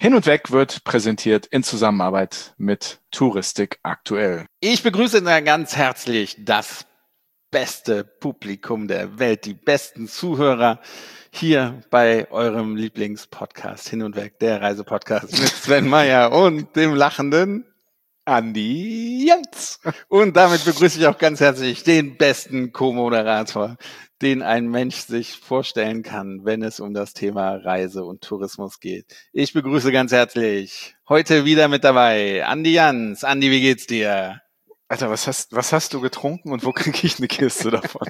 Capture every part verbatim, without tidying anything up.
Hin und Weg wird präsentiert in Zusammenarbeit mit Touristik aktuell. Ich begrüße ganz herzlich das beste Publikum der Welt, die besten Zuhörer hier bei eurem Lieblingspodcast Hin und Weg, der Reisepodcast mit Sven Meyer und dem lachenden Andi Jans. Und damit begrüße ich auch ganz herzlich den besten Co-Moderator, den ein Mensch sich vorstellen kann, wenn es um das Thema Reise und Tourismus geht. Ich begrüße ganz herzlich heute wieder mit dabei Andi Jans. Andi, wie geht's dir? Alter, was hast, was hast du getrunken und wo kriege ich eine Kiste davon?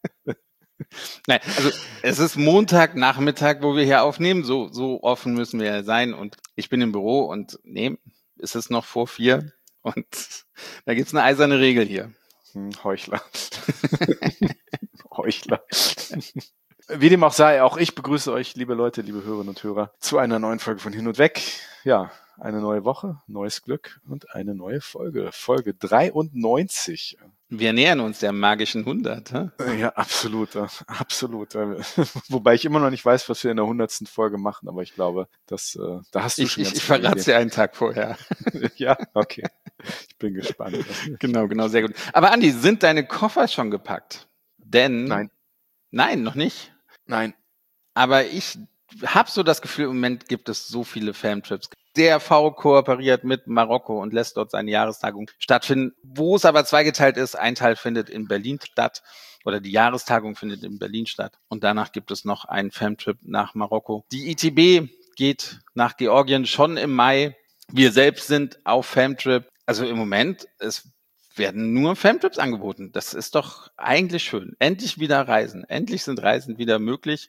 Nein, also es ist Montagnachmittag, wo wir hier aufnehmen. So, so offen müssen wir ja sein. Und ich bin im Büro und nee, es ist noch vor vier. Und da gibt's eine eiserne Regel hier. Hm, Heuchler. Heuchler. Wie dem auch sei, auch ich begrüße euch, liebe Leute, liebe Hörerinnen und Hörer, zu einer neuen Folge von Hin und Weg. Ja, eine neue Woche, neues Glück und eine neue Folge. Folge dreiundneunzig. Wir nähern uns der magischen hundert. Hä? Ja, absolut, absolut. Wobei ich immer noch nicht weiß, was wir in der hundertsten Folge machen, aber ich glaube, das, da hast du ich, schon ich, ganz Ich verrate es dir einen Tag vorher. Ja, okay. Ich bin gespannt. Genau, genau, sehr gut. Aber Andi, sind deine Koffer schon gepackt? Denn Nein. Nein, noch nicht? Nein. Aber ich habe so das Gefühl, im Moment gibt es so viele Famtrips. D R V kooperiert mit Marokko und lässt dort seine Jahrestagung stattfinden, wo es aber zweigeteilt ist. Ein Teil findet in Berlin statt oder die Jahrestagung findet in Berlin statt. Und danach gibt es noch einen Famtrip nach Marokko. Die I T B geht nach Georgien schon im Mai. Wir selbst sind auf Famtrip. Also im Moment, es werden nur Famtrips angeboten. Das ist doch eigentlich schön. Endlich wieder Reisen. Endlich sind Reisen wieder möglich.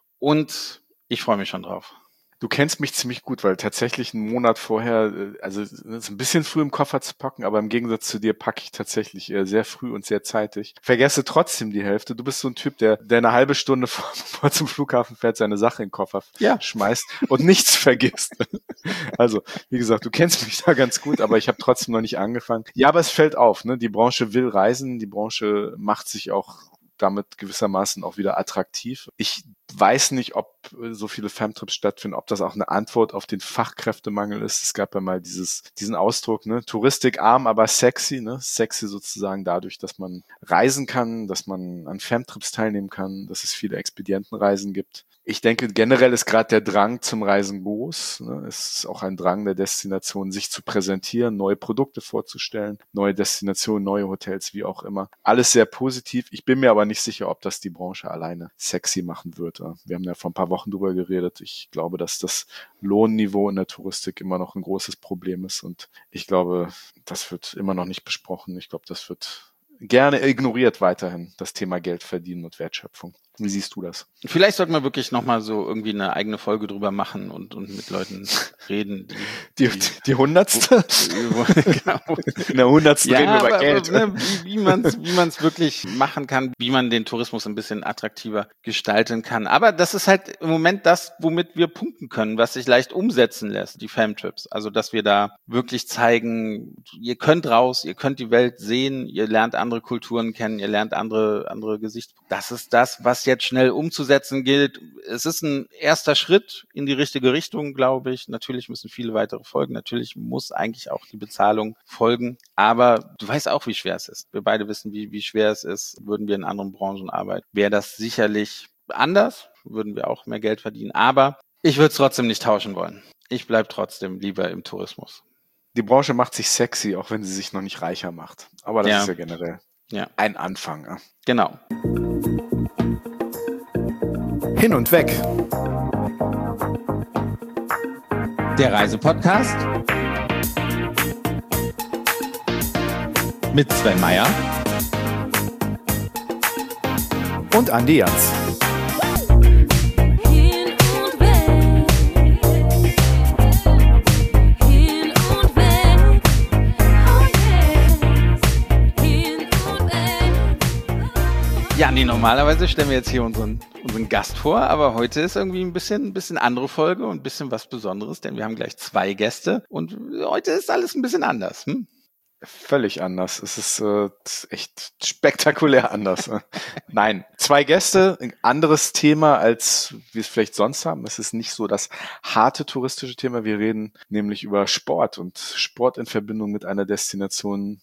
Und ich freue mich schon drauf. Du kennst mich ziemlich gut, weil tatsächlich einen Monat vorher, also es ist ein bisschen früh im Koffer zu packen, aber im Gegensatz zu dir packe ich tatsächlich sehr früh und sehr zeitig. Vergesse trotzdem die Hälfte. Du bist so ein Typ, der, der eine halbe Stunde vor, vor zum Flughafen fährt, seine Sache in den Koffer ja. schmeißt und nichts vergisst. Also, wie gesagt, du kennst mich da ganz gut, aber ich habe trotzdem noch nicht angefangen. Ja, aber es fällt auf, ne? Die Branche will reisen, die Branche macht sich auch damit gewissermaßen auch wieder attraktiv. Ich weiß nicht, ob so viele Famtrips stattfinden, ob das auch eine Antwort auf den Fachkräftemangel ist. Es gab ja mal dieses, diesen Ausdruck, ne, touristikarm, aber sexy, ne, sexy sozusagen dadurch, dass man reisen kann, dass man an Famtrips teilnehmen kann, dass es viele Expedientenreisen gibt. Ich denke, generell ist gerade der Drang zum Reisen groß. Ne? Es ist auch ein Drang der Destination, sich zu präsentieren, neue Produkte vorzustellen, neue Destinationen, neue Hotels, wie auch immer. Alles sehr positiv. Ich bin mir aber nicht sicher, ob das die Branche alleine sexy machen wird. Wir haben ja vor ein paar Wochen drüber geredet. Ich glaube, dass das Lohnniveau in der Touristik immer noch ein großes Problem ist. Und ich glaube, das wird immer noch nicht besprochen. Ich glaube, das wird gerne ignoriert weiterhin, das Thema Geld verdienen und Wertschöpfung. Wie siehst du das? Vielleicht sollten wir wirklich nochmal so irgendwie eine eigene Folge drüber machen und, und mit Leuten reden. Die, die, die hundertste? Genau. In der hundertsten ja, reden wir über aber, Geld. Ne, wie, wie man es wie man's wirklich machen kann, wie man den Tourismus ein bisschen attraktiver gestalten kann. Aber das ist halt im Moment das, womit wir punkten können, was sich leicht umsetzen lässt, die Famtrips. Also, dass wir da wirklich zeigen, ihr könnt raus, ihr könnt die Welt sehen, ihr lernt andere Kulturen kennen, ihr lernt andere, andere Gesichtspunkte. Das ist das, was jetzt schnell umzusetzen gilt. Es ist ein erster Schritt in die richtige Richtung, glaube ich. Natürlich müssen viele weitere folgen. Natürlich muss eigentlich auch die Bezahlung folgen. Aber du weißt auch, wie schwer es ist. Wir beide wissen, wie, wie schwer es ist. Würden wir in anderen Branchen arbeiten, wäre das sicherlich anders. Würden wir auch mehr Geld verdienen. Aber ich würde es trotzdem nicht tauschen wollen. Ich bleibe trotzdem lieber im Tourismus. Die Branche macht sich sexy, auch wenn sie sich noch nicht reicher macht. Aber das ja. ist ja generell ja. ein Anfang. Ja. Genau. Hin und Weg. Der Reisepodcast mit Sven Meyer und Andi Jans. Ja, nee, normalerweise stellen wir jetzt hier unseren, unseren Gast vor, aber heute ist irgendwie ein bisschen, ein bisschen andere Folge und ein bisschen was Besonderes, denn wir haben gleich zwei Gäste und heute ist alles ein bisschen anders. Hm? Völlig anders. Es ist äh, echt spektakulär anders. Nein, zwei Gäste, ein anderes Thema, als wir es vielleicht sonst haben. Es ist nicht so das harte touristische Thema. Wir reden nämlich über Sport und Sport in Verbindung mit einer Destination,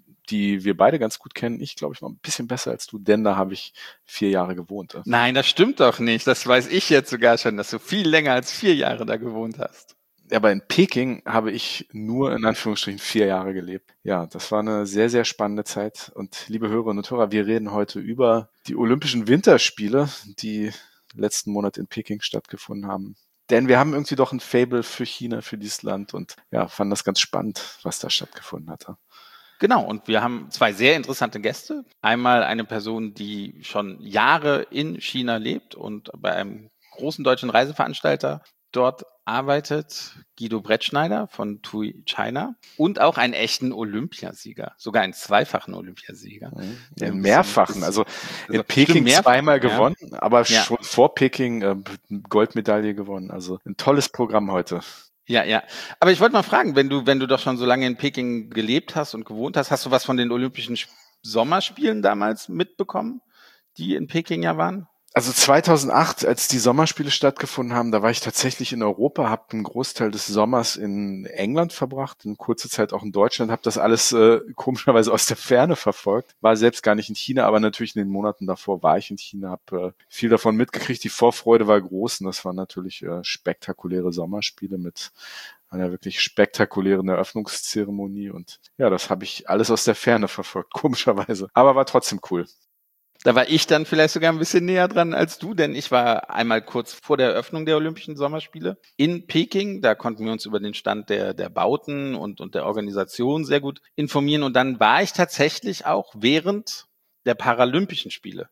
die wir beide ganz gut kennen. Ich glaube, ich war ein bisschen besser als du, denn da habe ich vier Jahre gewohnt. Nein, das stimmt doch nicht. Das weiß ich jetzt sogar schon, dass du viel länger als vier Jahre da gewohnt hast. Aber in Peking habe ich nur in Anführungsstrichen vier Jahre gelebt. Ja, das war eine sehr, sehr spannende Zeit. Und liebe Hörerinnen und Hörer, wir reden heute über die Olympischen Winterspiele, die letzten Monat in Peking stattgefunden haben. Denn wir haben irgendwie doch ein Faible für China, für dieses Land und ja, fanden das ganz spannend, was da stattgefunden hatte. Genau, und wir haben zwei sehr interessante Gäste. Einmal eine Person, die schon Jahre in China lebt und bei einem großen deutschen Reiseveranstalter dort arbeitet, Guido Brettschneider von TUI China, und auch einen echten Olympiasieger, sogar einen zweifachen Olympiasieger. Ja, einen mehrfachen, also in also Peking zweimal gewonnen, ja. aber ja. schon vor Peking äh, Goldmedaille gewonnen. Also ein tolles Programm heute. Ja, ja. Aber ich wollte mal fragen, wenn du, wenn du doch schon so lange in Peking gelebt hast und gewohnt hast, hast du was von den Olympischen Sommerspielen damals mitbekommen, die in Peking ja waren? Also zweitausendacht, als die Sommerspiele stattgefunden haben, da war ich tatsächlich in Europa, habe einen Großteil des Sommers in England verbracht, eine kurze Zeit auch in Deutschland, habe das alles äh, komischerweise aus der Ferne verfolgt, war selbst gar nicht in China, aber natürlich in den Monaten davor war ich in China, habe äh, viel davon mitgekriegt, die Vorfreude war groß und das waren natürlich äh, spektakuläre Sommerspiele mit einer wirklich spektakulären Eröffnungszeremonie und ja, das habe ich alles aus der Ferne verfolgt, komischerweise, aber war trotzdem cool. Da war ich dann vielleicht sogar ein bisschen näher dran als du, denn ich war einmal kurz vor der Eröffnung der Olympischen Sommerspiele in Peking. Da konnten wir uns über den Stand der, der Bauten und, und der Organisation sehr gut informieren. Und dann war ich tatsächlich auch während der Paralympischen Spiele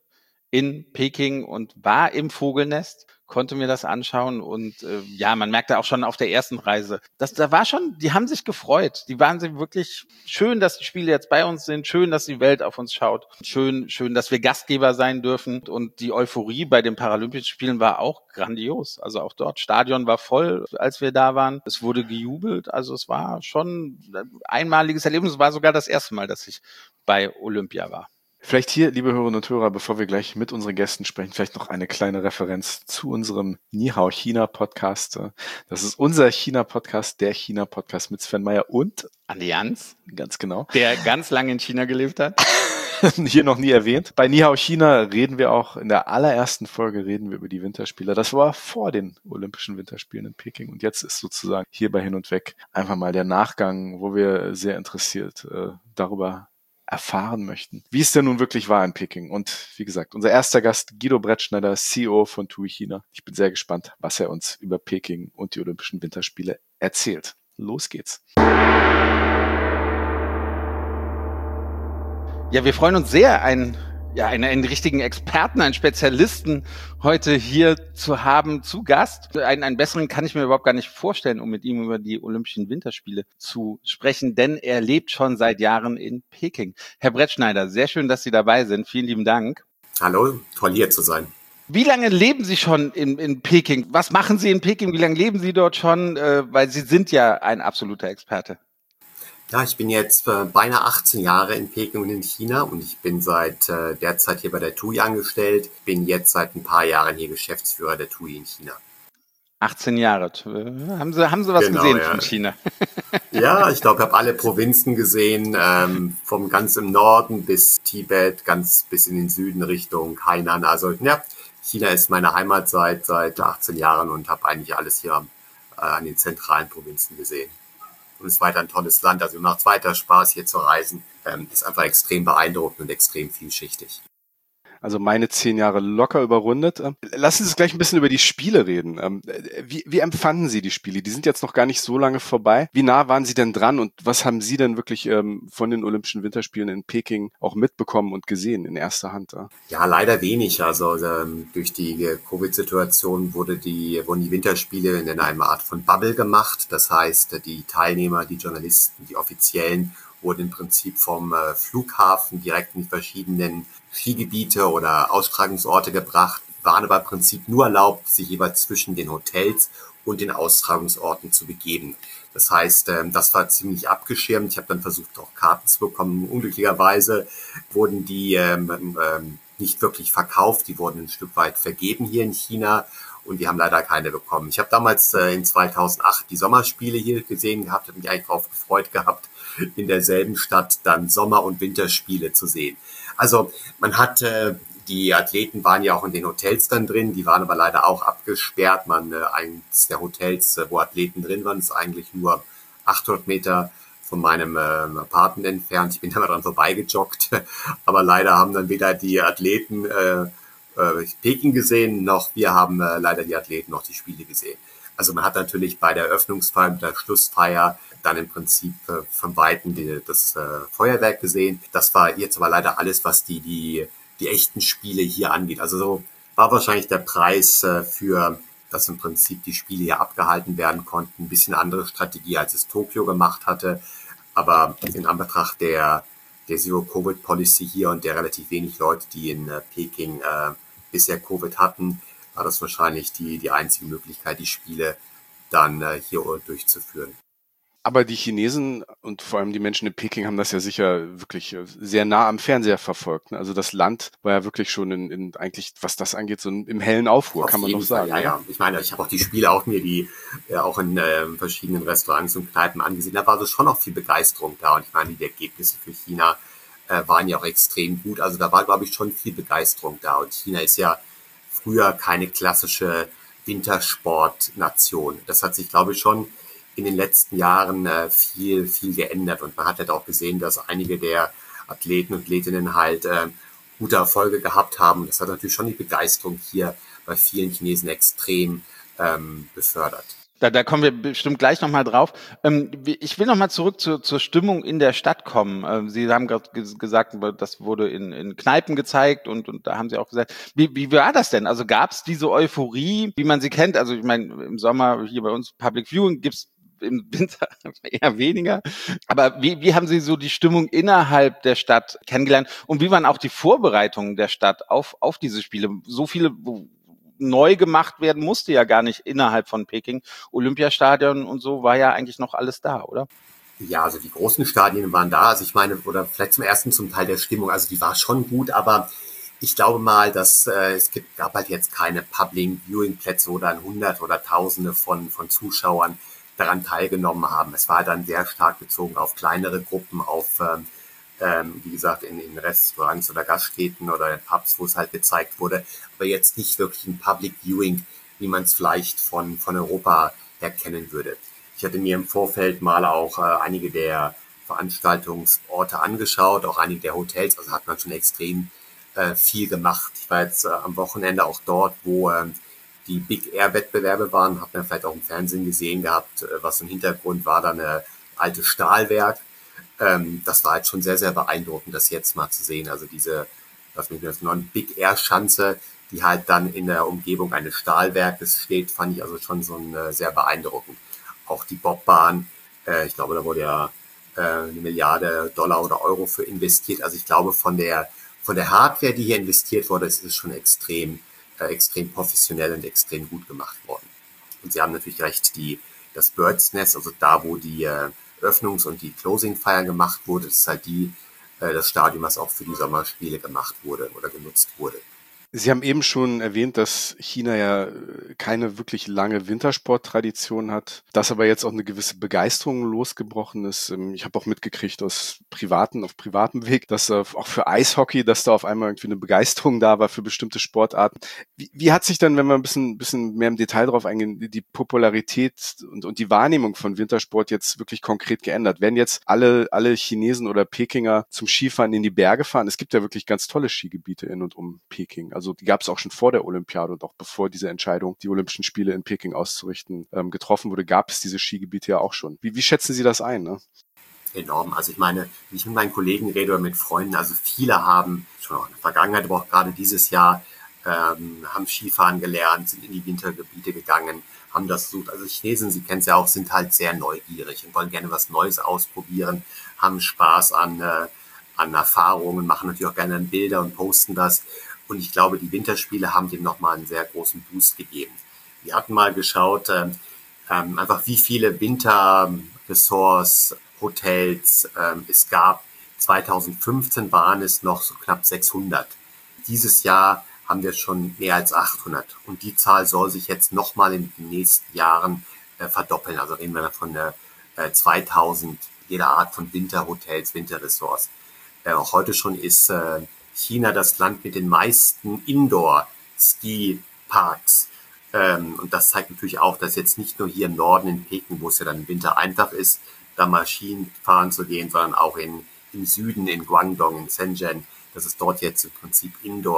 in Peking und war im Vogelnest, konnte mir das anschauen und äh, ja, man merkte auch schon auf der ersten Reise, dass da war schon, die haben sich gefreut, die waren sich wirklich schön, dass die Spiele jetzt bei uns sind, schön, dass die Welt auf uns schaut, schön, schön, dass wir Gastgeber sein dürfen und die Euphorie bei den Paralympischen Spielen war auch grandios, also auch dort, Stadion war voll, als wir da waren, es wurde gejubelt, also es war schon ein einmaliges Erlebnis, es war sogar das erste Mal, dass ich bei Olympia war. Vielleicht hier, liebe Hörerinnen und Hörer, bevor wir gleich mit unseren Gästen sprechen, vielleicht noch eine kleine Referenz zu unserem Nihao China Podcast. Das ist unser China-Podcast, der China-Podcast mit Sven Meyer und Andi Jans. Ganz genau. Der ganz lange in China gelebt hat. Hier noch nie erwähnt. Bei Nihao China reden wir auch, in der allerersten Folge reden wir über die Winterspiele. Das war vor den Olympischen Winterspielen in Peking. Und jetzt ist sozusagen hier bei Hin und Weg einfach mal der Nachgang, wo wir sehr interessiert äh, darüber erfahren möchten, wie es denn nun wirklich war in Peking. Und wie gesagt, unser erster Gast, Guido Brettschneider, C E O von TUI China. Ich bin sehr gespannt, was er uns über Peking und die Olympischen Winterspiele erzählt. Los geht's. Ja, wir freuen uns sehr, einen, ja, einen, einen richtigen Experten, einen Spezialisten heute hier zu haben, zu Gast. Einen, einen besseren kann ich mir überhaupt gar nicht vorstellen, um mit ihm über die Olympischen Winterspiele zu sprechen, denn er lebt schon seit Jahren in Peking. Herr Brettschneider, sehr schön, dass Sie dabei sind. Vielen lieben Dank. Hallo, toll hier zu sein. Wie lange leben Sie schon in, in Peking? Was machen Sie in Peking? Wie lange leben Sie dort schon? Äh, weil Sie sind ja ein absoluter Experte. Ja, ich bin jetzt äh, beinahe achtzehn Jahre in Peking und in China und ich bin seit äh, der Zeit hier bei der TUI angestellt, bin jetzt seit ein paar Jahren hier Geschäftsführer der TUI in China. achtzehn Jahre. Haben Sie, haben Sie was genau, gesehen ja. von China? Ja, ich glaube, ich habe alle Provinzen gesehen, ähm, vom ganz im Norden bis Tibet, ganz bis in den Süden Richtung Hainan. Also ja, China ist meine Heimat seit, seit achtzehn Jahren und habe eigentlich alles hier äh, an den zentralen Provinzen gesehen. Und es ist weiter ein tolles Land, also mir macht es weiter Spaß, hier zu reisen. Ähm, ist einfach extrem beeindruckend und extrem vielschichtig. Also meine zehn Jahre locker überrundet. Lassen Sie uns gleich ein bisschen über die Spiele reden. Wie, wie empfanden Sie die Spiele? Die sind jetzt noch gar nicht so lange vorbei. Wie nah waren Sie denn dran und was haben Sie denn wirklich ähm, von den Olympischen Winterspielen in Peking auch mitbekommen und gesehen in erster Hand? Ja, ja leider wenig. Also ähm, durch die Covid-Situation wurde die, wurden die Winterspiele in einer Art von Bubble gemacht. Das heißt, die Teilnehmer, die Journalisten, die Offiziellen wurden im Prinzip vom äh, Flughafen direkt in die verschiedenen Skigebiete oder Austragungsorte gebracht, waren aber im Prinzip nur erlaubt, sich jeweils zwischen den Hotels und den Austragungsorten zu begeben. Das heißt, das war ziemlich abgeschirmt. Ich habe dann versucht, auch Karten zu bekommen. Unglücklicherweise wurden die ähm, ähm, nicht wirklich verkauft. Die wurden ein Stück weit vergeben hier in China und wir haben leider keine bekommen. Ich habe damals äh, in zweitausendacht die Sommerspiele hier gesehen gehabt, habe mich eigentlich darauf gefreut gehabt, in derselben Stadt dann Sommer- und Winterspiele zu sehen. Also man hat, äh, die Athleten waren ja auch in den Hotels dann drin, die waren aber leider auch abgesperrt. Man, äh, eins der Hotels, äh, wo Athleten drin waren, ist eigentlich nur achthundert Meter von meinem äh, Apartment entfernt. Ich bin da mal dran vorbeigejoggt, aber leider haben dann weder die Athleten äh, äh, Peking gesehen, noch wir haben äh, leider die Athleten noch die Spiele gesehen. Also man hat natürlich bei der Eröffnungsfeier, der Schlussfeier dann im Prinzip äh, von Weitem die, das äh, Feuerwerk gesehen. Das war jetzt aber leider alles, was die die die echten Spiele hier angeht. Also so war wahrscheinlich der Preis äh, für, dass im Prinzip die Spiele hier abgehalten werden konnten, ein bisschen andere Strategie, als es Tokio gemacht hatte. Aber in Anbetracht der der Zero-Covid-Policy hier und der relativ wenig Leute, die in äh, Peking äh, bisher Covid hatten, war das wahrscheinlich die die einzige Möglichkeit, die Spiele dann äh, hier durchzuführen. Aber die Chinesen und vor allem die Menschen in Peking haben das ja sicher wirklich sehr nah am Fernseher verfolgt. Also das Land war ja wirklich schon in, in eigentlich, was das angeht, so im hellen Aufruhr, Auf kann man jeden noch sagen. Fall, ja, ja. Ich meine, ich habe auch die Spiele auch mir die ja, auch in äh, verschiedenen Restaurants und Kneipen angesehen. Da war so schon auch viel Begeisterung da. Und ich meine, die Ergebnisse für China äh, waren ja auch extrem gut. Also da war, glaube ich, schon viel Begeisterung da. Und China ist ja früher keine klassische Wintersportnation. Das hat sich, glaube ich, schon in den letzten Jahren äh, viel, viel geändert. Und man hat halt auch gesehen, dass einige der Athleten und Athletinnen halt äh, gute Erfolge gehabt haben. Das hat natürlich schon die Begeisterung hier bei vielen Chinesen extrem ähm, befördert. Da, da kommen wir bestimmt gleich nochmal drauf. Ähm, ich will nochmal zurück zu, zur Stimmung in der Stadt kommen. Ähm, Sie haben gerade gesagt, das wurde in, in Kneipen gezeigt und, und da haben Sie auch gesagt, wie, wie war das denn? Also gab es diese Euphorie, wie man sie kennt? Also ich meine, im Sommer hier bei uns Public Viewing gibt's im Winter eher weniger. Aber wie, wie haben Sie so die Stimmung innerhalb der Stadt kennengelernt? Und wie waren auch die Vorbereitungen der Stadt auf, auf diese Spiele? So viele neu gemacht werden musste ja gar nicht innerhalb von Peking. Olympiastadion und so war ja eigentlich noch alles da, oder? Ja, also die großen Stadien waren da. Also ich meine, oder vielleicht zum ersten zum Teil der Stimmung. Also die war schon gut, aber ich glaube mal, dass äh, es gibt, gab halt jetzt keine Public Viewing Plätze, wo dann Hunderte oder Tausende von von Zuschauern daran teilgenommen haben. Es war dann sehr stark bezogen auf kleinere Gruppen, auf ähm, wie gesagt in, in Restaurants oder Gaststätten oder in Pubs, wo es halt gezeigt wurde, aber jetzt nicht wirklich ein Public Viewing, wie man es vielleicht von von Europa her kennen würde. Ich hatte mir im Vorfeld mal auch äh, einige der Veranstaltungsorte angeschaut, auch einige der Hotels, also hat man schon extrem äh, viel gemacht. Ich war jetzt äh, am Wochenende auch dort, wo äh, die Big Air Wettbewerbe waren, hat man vielleicht auch im Fernsehen gesehen gehabt, was im Hintergrund war, dann ein altes Stahlwerk. Ähm, das war halt schon sehr, sehr beeindruckend, das jetzt mal zu sehen. Also diese, was mich das nennen, Big Air Schanze, die halt dann in der Umgebung eines Stahlwerkes steht, fand ich also schon so ein, äh, sehr beeindruckend. Auch die Bobbahn, äh, ich glaube, da wurde ja äh, eine Milliarde Dollar oder Euro für investiert. Also ich glaube, von der, von der Hardware, die hier investiert wurde, ist es schon extrem extrem professionell und extrem gut gemacht worden. Und Sie haben natürlich recht, die, das Bird's Nest, also da, wo die äh, Öffnungs- und die Closing-Feier gemacht wurde, das ist halt die, äh, das Stadion, was auch für die Sommerspiele gemacht wurde oder genutzt wurde. Sie haben eben schon erwähnt, dass China ja keine wirklich lange Wintersporttradition hat, dass aber jetzt auch eine gewisse Begeisterung losgebrochen ist. Ich habe auch mitgekriegt aus privaten, auf privatem Weg, dass auch für Eishockey, dass da auf einmal irgendwie eine Begeisterung da war für bestimmte Sportarten. Wie, wie hat sich dann, wenn wir ein bisschen, bisschen mehr im Detail drauf eingehen, die Popularität und, und die Wahrnehmung von Wintersport jetzt wirklich konkret geändert? Werden jetzt alle, alle Chinesen oder Pekinger zum Skifahren in die Berge fahren? Es gibt ja wirklich ganz tolle Skigebiete in und um Peking. Also die gab es auch schon vor der Olympiade und auch bevor diese Entscheidung, die Olympischen Spiele in Peking auszurichten, ähm, getroffen wurde, gab es diese Skigebiete ja auch schon. Wie, wie schätzen Sie das ein? Ne? Enorm. Also ich meine, wenn ich mit meinen Kollegen rede oder mit Freunden, also viele haben schon auch in der Vergangenheit, aber auch gerade dieses Jahr, ähm, haben Skifahren gelernt, sind in die Wintergebiete gegangen, haben das versucht. Also Chinesen, Sie kennen es ja auch, sind halt sehr neugierig und wollen gerne was Neues ausprobieren, haben Spaß an, äh, an Erfahrungen, machen natürlich auch gerne Bilder und posten das. Und ich glaube, die Winterspiele haben dem nochmal einen sehr großen Boost gegeben. Wir hatten mal geschaut, ähm, einfach wie viele Winterresorts, Hotels ähm, es gab. zweitausendfünfzehn waren es noch so knapp sechshundert. Dieses Jahr haben wir schon mehr als achthundert. Und die Zahl soll sich jetzt nochmal in den nächsten Jahren äh, verdoppeln. Also reden wir von äh, zweitausend jeder Art von Winterhotels, Winterresorts. Äh, auch heute schon ist äh, China das Land mit den meisten Indoor-Ski-Parks. Ähm, und das zeigt natürlich auch, dass jetzt nicht nur hier im Norden in Peking, wo es ja dann im Winter einfach ist, da mal Skien fahren zu gehen, sondern auch in, im Süden, in Guangdong, in Shenzhen, dass es dort jetzt im Prinzip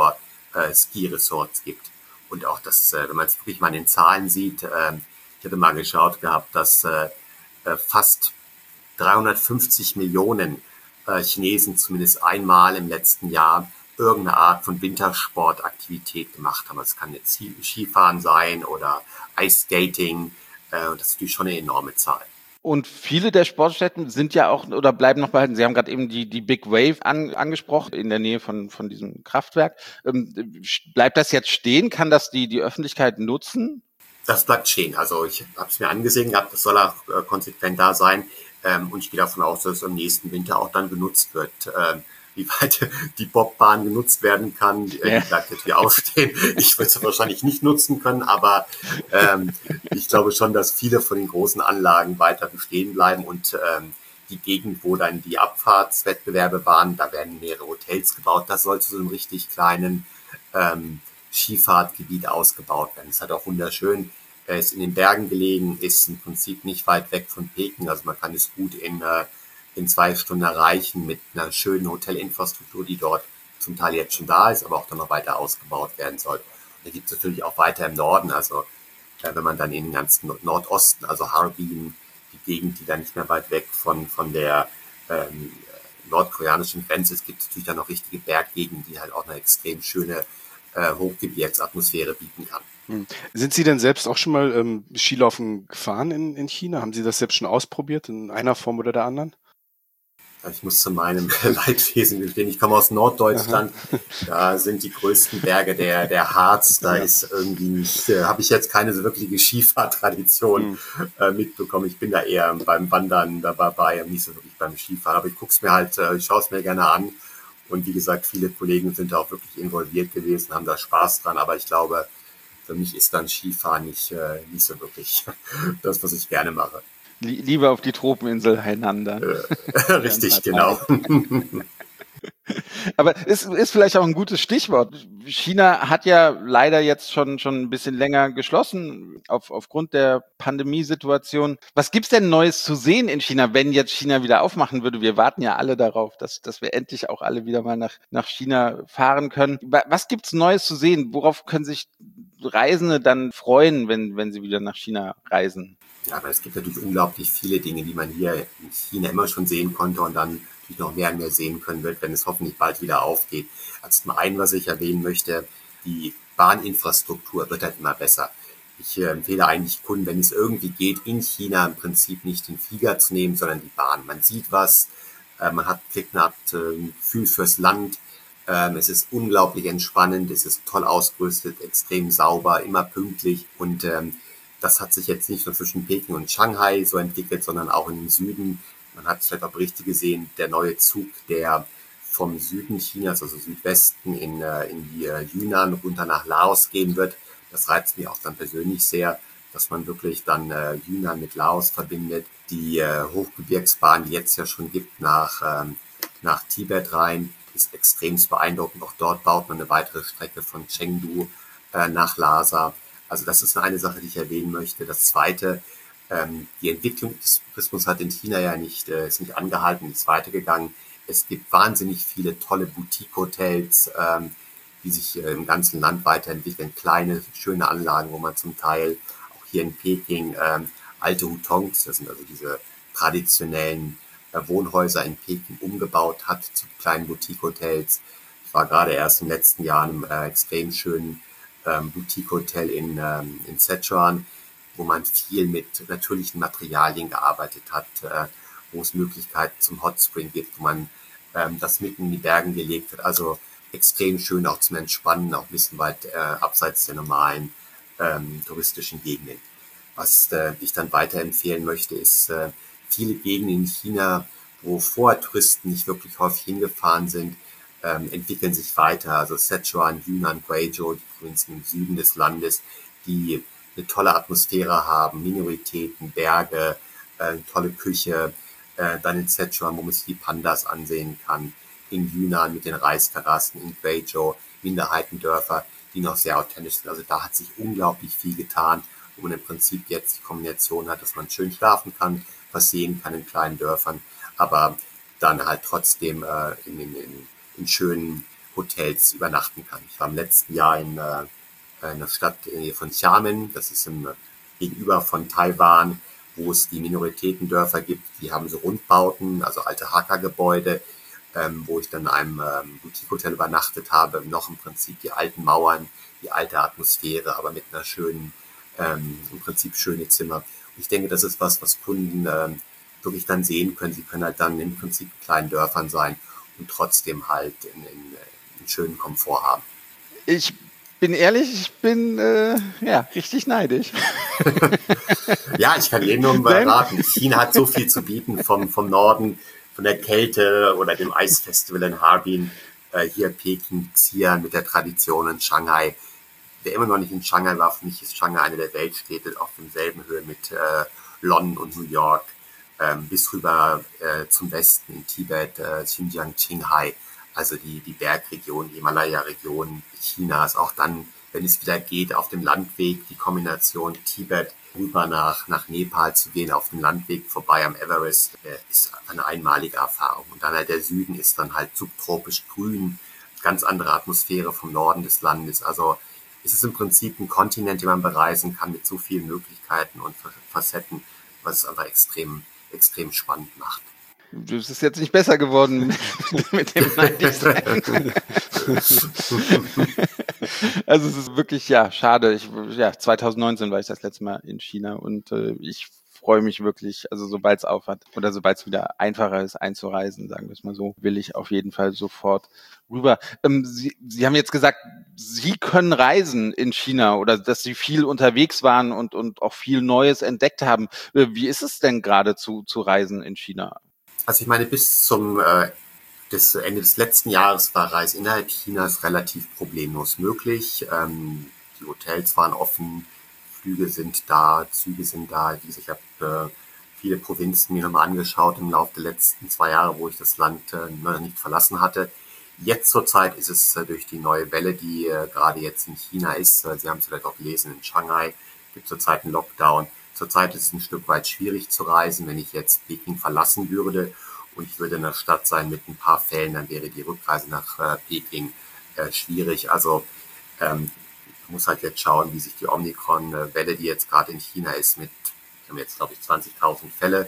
Indoor-Ski-Resorts gibt. Und auch das, äh, wenn man es wirklich mal in den Zahlen sieht, äh, ich hatte mal geschaut gehabt, dass äh, fast dreihundertfünfzig Millionen äh, Chinesen zumindest einmal im letzten Jahr irgendeine Art von Wintersportaktivität gemacht haben. Es kann jetzt Skifahren sein oder Ice-Skating. Äh, das ist natürlich schon eine enorme Zahl. Und viele der Sportstätten sind ja auch oder bleiben noch behalten. Sie haben gerade eben die, die Big Wave an, angesprochen, in der Nähe von, von diesem Kraftwerk. Ähm, bleibt das jetzt stehen? Kann das die, die Öffentlichkeit nutzen? Das bleibt stehen. Also ich habe es mir angesehen gehabt, das soll auch äh, konsequent da sein. Ähm, und ich gehe davon aus, dass es im nächsten Winter auch dann genutzt wird. Ähm, wie weit die Bobbahn genutzt werden kann, die ja. bleibt natürlich ausstehen. Ich würde es wahrscheinlich nicht nutzen können, aber ähm, ich glaube schon, dass viele von den großen Anlagen weiter bestehen bleiben und ähm, die Gegend, wo dann die Abfahrtswettbewerbe waren, da werden mehrere Hotels gebaut. Das soll zu so einem richtig kleinen ähm, Skifahrtgebiet ausgebaut werden. Es hat auch wunderschön, er ist in den Bergen gelegen, ist im Prinzip nicht weit weg von Peking, also man kann es gut in äh, in zwei Stunden erreichen mit einer schönen Hotelinfrastruktur, die dort zum Teil jetzt schon da ist, aber auch dann noch weiter ausgebaut werden soll. Und da gibt es natürlich auch weiter im Norden, also äh, wenn man dann in den ganzen Nordosten, also Harbin, die Gegend, die dann nicht mehr weit weg von von der ähm, nordkoreanischen Grenze ist, gibt es natürlich dann noch richtige Berggegenden, die halt auch eine extrem schöne äh, Hochgebirgsatmosphäre bieten kann. Hm. Sind Sie denn selbst auch schon mal ähm, Skilaufen gefahren in, in China? Haben Sie das selbst schon ausprobiert, in einer Form oder der anderen? Ich muss zu meinem Leidwesen gestehen, ich komme aus Norddeutschland, Aha. Da sind die größten Berge der der Harz, da ja. ist irgendwie nicht, äh, habe ich jetzt keine so wirkliche Skifahrtradition mhm. äh, mitbekommen. Ich bin da eher beim Wandern dabei, nicht so wirklich beim Skifahren, aber ich gucke es mir halt, äh, ich schaue es mir gerne an und wie gesagt, viele Kollegen sind da auch wirklich involviert gewesen, haben da Spaß dran, aber ich glaube, für mich ist dann Skifahren nicht, äh, nicht so wirklich das, was ich gerne mache. Lieber auf die Tropeninsel Hainan. Äh, richtig, genau. Aber es ist, ist vielleicht auch ein gutes Stichwort. China hat ja leider jetzt schon schon ein bisschen länger geschlossen auf, aufgrund der Pandemiesituation. Was gibt's denn Neues zu sehen in China, wenn jetzt China wieder aufmachen würde? Wir warten ja alle darauf, dass, dass wir endlich auch alle wieder mal nach, nach China fahren können. Was gibt's Neues zu sehen? Worauf können sich Reisende dann freuen, wenn, wenn sie wieder nach China reisen? Ja, aber es gibt natürlich unglaublich viele Dinge, die man hier in China immer schon sehen konnte und dann natürlich noch mehr und mehr sehen können wird, wenn es hoffentlich bald wieder aufgeht. Also zum einen, was ich erwähnen möchte, die Bahninfrastruktur wird halt immer besser. Ich äh, empfehle eigentlich Kunden, wenn es irgendwie geht, in China im Prinzip nicht den Flieger zu nehmen, sondern die Bahn. Man sieht was, äh, man hat kriegt eine Art äh, Gefühl fürs Land. Ähm, es ist unglaublich entspannend, es ist toll ausgerüstet, extrem sauber, immer pünktlich und ähm, das hat sich jetzt nicht nur zwischen Peking und Shanghai so entwickelt, sondern auch im Süden. Man hat vielleicht auch Berichte gesehen, der neue Zug, der vom Süden Chinas, also Südwesten, in, in die Yunnan runter nach Laos gehen wird. Das reizt mich auch dann persönlich sehr, dass man wirklich dann äh, Yunnan mit Laos verbindet. Die äh, Hochgebirgsbahn, die jetzt ja schon gibt, nach, ähm, nach Tibet rein, ist extremst beeindruckend. Auch dort baut man eine weitere Strecke von Chengdu äh, nach Lhasa. Also das ist eine Sache, die ich erwähnen möchte. Das Zweite, ähm, die Entwicklung des Tourismus hat in China ja nicht, äh, ist nicht angehalten, ist weitergegangen. Es gibt wahnsinnig viele tolle Boutique-Hotels, ähm, die sich äh, im ganzen Land weiterentwickeln. Kleine, schöne Anlagen, wo man zum Teil auch hier in Peking ähm, alte Hutongs, das sind also diese traditionellen äh, Wohnhäuser in Peking umgebaut hat zu kleinen Boutique-Hotels. Ich war gerade erst im letzten Jahr in einem äh, extrem schönen Ähm, Boutique-Hotel in, ähm, in Sichuan, wo man viel mit natürlichen Materialien gearbeitet hat, äh, wo es Möglichkeiten zum Hot Spring gibt, wo man ähm, das mitten in die Bergen gelegt hat. Also extrem schön auch zum Entspannen, auch ein bisschen weit äh, abseits der normalen ähm, touristischen Gegenden. Was äh, ich dann weiterempfehlen möchte, ist äh, viele Gegenden in China, wo vorher Touristen nicht wirklich häufig hingefahren sind, ähm, entwickeln sich weiter. Also Sichuan, Yunnan, Guizhou, die Provinzen im Süden des Landes, die eine tolle Atmosphäre haben, Minoritäten, Berge, äh, tolle Küche. Äh, dann in Sichuan, wo man sich die Pandas ansehen kann. In Yunnan mit den Reisterrassen, in Guizhou, Minderheitendörfer, die noch sehr authentisch sind. Also da hat sich unglaublich viel getan, wo man im Prinzip jetzt die Kombination hat, dass man schön schlafen kann, was sehen kann in kleinen Dörfern, aber dann halt trotzdem äh, in, in, in schönen Hotels übernachten kann. Ich war im letzten Jahr in äh, einer Stadt von Xiamen, das ist im Gegenüber von Taiwan, wo es die Minoritätendörfer gibt, die haben so Rundbauten, also alte Hakka-Gebäude, ähm, wo ich dann in einem ähm, Boutique-Hotel übernachtet habe, noch im Prinzip die alten Mauern, die alte Atmosphäre, aber mit einer schönen, ähm, im Prinzip schöne Zimmer. Und ich denke, das ist was, was Kunden ähm, wirklich dann sehen können. Sie können halt dann im Prinzip in kleinen Dörfern sein und trotzdem halt in, in, einen schönen Komfort haben. Ich bin ehrlich, ich bin äh, ja richtig neidisch. Ja, ich kann jedem nur beraten. China hat so viel zu bieten vom, vom Norden, von der Kälte oder dem Eisfestival in Harbin, äh, hier Peking, Xi'an mit der Tradition in Shanghai. Wer immer noch nicht in Shanghai war, für mich ist Shanghai eine der Weltstädte auf demselben Höhe mit äh, London und New York, ähm, bis rüber äh, zum Westen in Tibet, äh, Xinjiang, Qinghai, also die, die Bergregion, die Himalaya-Region Chinas. Auch dann, wenn es wieder geht, auf dem Landweg, die Kombination Tibet rüber nach, nach Nepal zu gehen, auf dem Landweg vorbei am Everest, äh, ist eine einmalige Erfahrung. Und dann halt der Süden ist dann halt subtropisch grün, ganz andere Atmosphäre vom Norden des Landes. Also es ist im Prinzip ein Kontinent, den man bereisen kann mit so vielen Möglichkeiten und Facetten, was es einfach extrem, extrem spannend macht. Das ist jetzt nicht besser geworden mit dem Neidigsein. Also es ist wirklich, ja, schade. Ich, ja, zwanzig neunzehn war ich das letzte Mal in China und äh, ich freue mich wirklich, also sobald es aufhat oder sobald es wieder einfacher ist einzureisen, sagen wir es mal so, will ich auf jeden Fall sofort rüber. Ähm, Sie, Sie haben jetzt gesagt, Sie können reisen in China oder dass Sie viel unterwegs waren und, und auch viel Neues entdeckt haben. Wie ist es denn gerade zu, zu reisen in China? Also ich meine, bis zum äh, des Ende des letzten Jahres war Reise innerhalb Chinas relativ problemlos möglich. Ähm, die Hotels waren offen, Flüge sind da, Züge sind da. Ich habe äh, viele Provinzen mir nochmal angeschaut im Laufe der letzten zwei Jahre, wo ich das Land äh, noch nicht verlassen hatte. Jetzt zur Zeit ist es äh, durch die neue Welle, die äh, gerade jetzt in China ist, äh, Sie haben es vielleicht auch gelesen, in Shanghai gibt es zurzeit einen Lockdown. Zurzeit ist es ein Stück weit schwierig zu reisen. Wenn ich jetzt Peking verlassen würde und ich würde in einer Stadt sein mit ein paar Fällen, dann wäre die Rückreise nach äh, Peking äh, schwierig. Also ähm, man muss halt jetzt schauen, wie sich die Omikron-Welle, die jetzt gerade in China ist, mit, wir haben jetzt glaube ich zwanzigtausend Fälle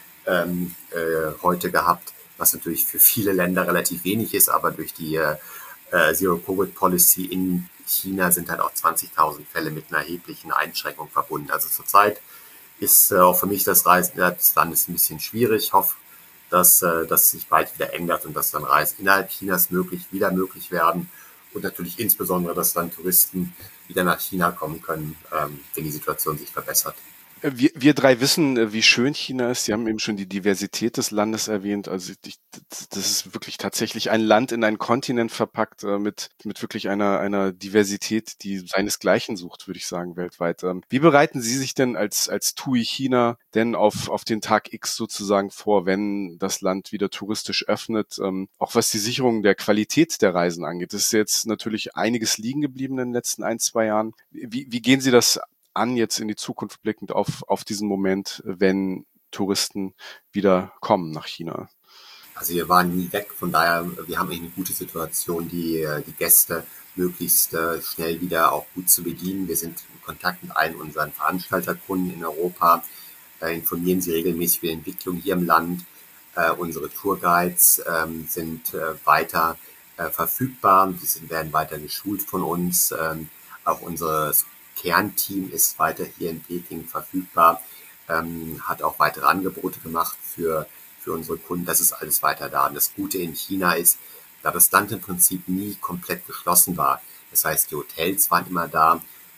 ähm, äh, heute gehabt, was natürlich für viele Länder relativ wenig ist, aber durch die äh, Zero-Covid-Policy in China sind halt auch zwanzigtausend Fälle mit einer erheblichen Einschränkung verbunden. Also zurzeit ist äh, auch für mich das Reisen innerhalb des Landes ein bisschen schwierig. Ich hoffe, dass äh, das sich bald wieder ändert und dass dann Reisen innerhalb Chinas möglich, wieder möglich werden und natürlich insbesondere, dass dann Touristen wieder nach China kommen können, ähm, wenn die Situation sich verbessert. Wir, wir drei wissen, wie schön China ist. Sie haben eben schon die Diversität des Landes erwähnt. Also ich, das ist wirklich tatsächlich ein Land in einen Kontinent verpackt mit mit wirklich einer einer Diversität, die seinesgleichen sucht, würde ich sagen, weltweit. Wie bereiten Sie sich denn als als T U I China denn auf auf den Tag X sozusagen vor, wenn das Land wieder touristisch öffnet? Auch was die Sicherung der Qualität der Reisen angeht. Das ist jetzt natürlich einiges liegen geblieben in den letzten ein, zwei Jahren. Wie, wie gehen Sie das an, jetzt in die Zukunft blickend auf, auf diesen Moment, wenn Touristen wieder kommen nach China? Also wir waren nie weg, von daher, wir haben eine gute Situation, die, die Gäste möglichst schnell wieder auch gut zu bedienen. Wir sind in Kontakt mit allen unseren Veranstalterkunden in Europa, äh, informieren sie regelmäßig über die Entwicklung hier im Land. Äh, unsere Tourguides äh, sind äh, weiter äh, verfügbar, sie sind, werden weiter geschult von uns. Äh, auch unsere Kernteam ist weiter hier in Peking verfügbar, ähm, hat auch weitere Angebote gemacht für, für unsere Kunden. Das ist alles weiter da. Und das Gute in China ist, da das Land im Prinzip nie komplett geschlossen war. Das heißt, die Hotels waren immer da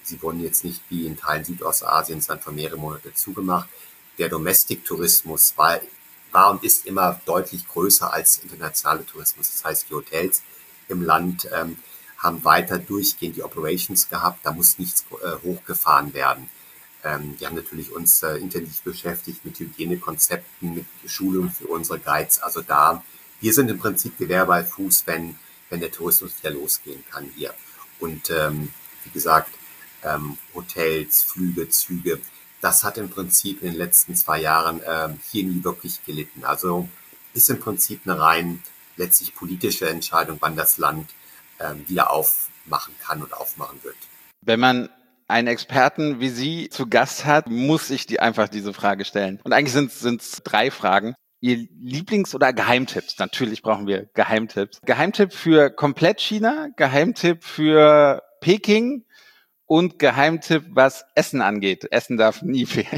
sie wurden jetzt nicht wie in Teilen Südostasiens dann für mehrere Monate zugemacht. Der Domestic-Tourismus war, war und ist immer deutlich größer als internationale Tourismus. Das heißt, die Hotels im Land ähm, haben weiter durchgehend die Operations gehabt. Da muss nichts äh, hochgefahren werden. Ähm, die haben natürlich uns äh, intensiv beschäftigt mit Hygienekonzepten, mit Schulungen für unsere Guides. Also da, wir sind im Prinzip Gewehr bei Fuß, wenn, wenn der Tourismus wieder losgehen kann hier. Und ähm, wie gesagt, ähm, Hotels, Flüge, Züge, das hat im Prinzip in den letzten zwei Jahren ähm, hier nie wirklich gelitten. Also ist im Prinzip eine rein letztlich politische Entscheidung, wann das Land ähm, wieder aufmachen kann und aufmachen wird. Wenn man einen Experten wie Sie zu Gast hat, muss ich die einfach diese Frage stellen. Und eigentlich sind es drei Fragen. Ihr Lieblings- oder Geheimtipps? Natürlich brauchen wir Geheimtipps. Geheimtipp für komplett China, Geheimtipp für Peking und Geheimtipp, was Essen angeht. Essen darf nie fehlen.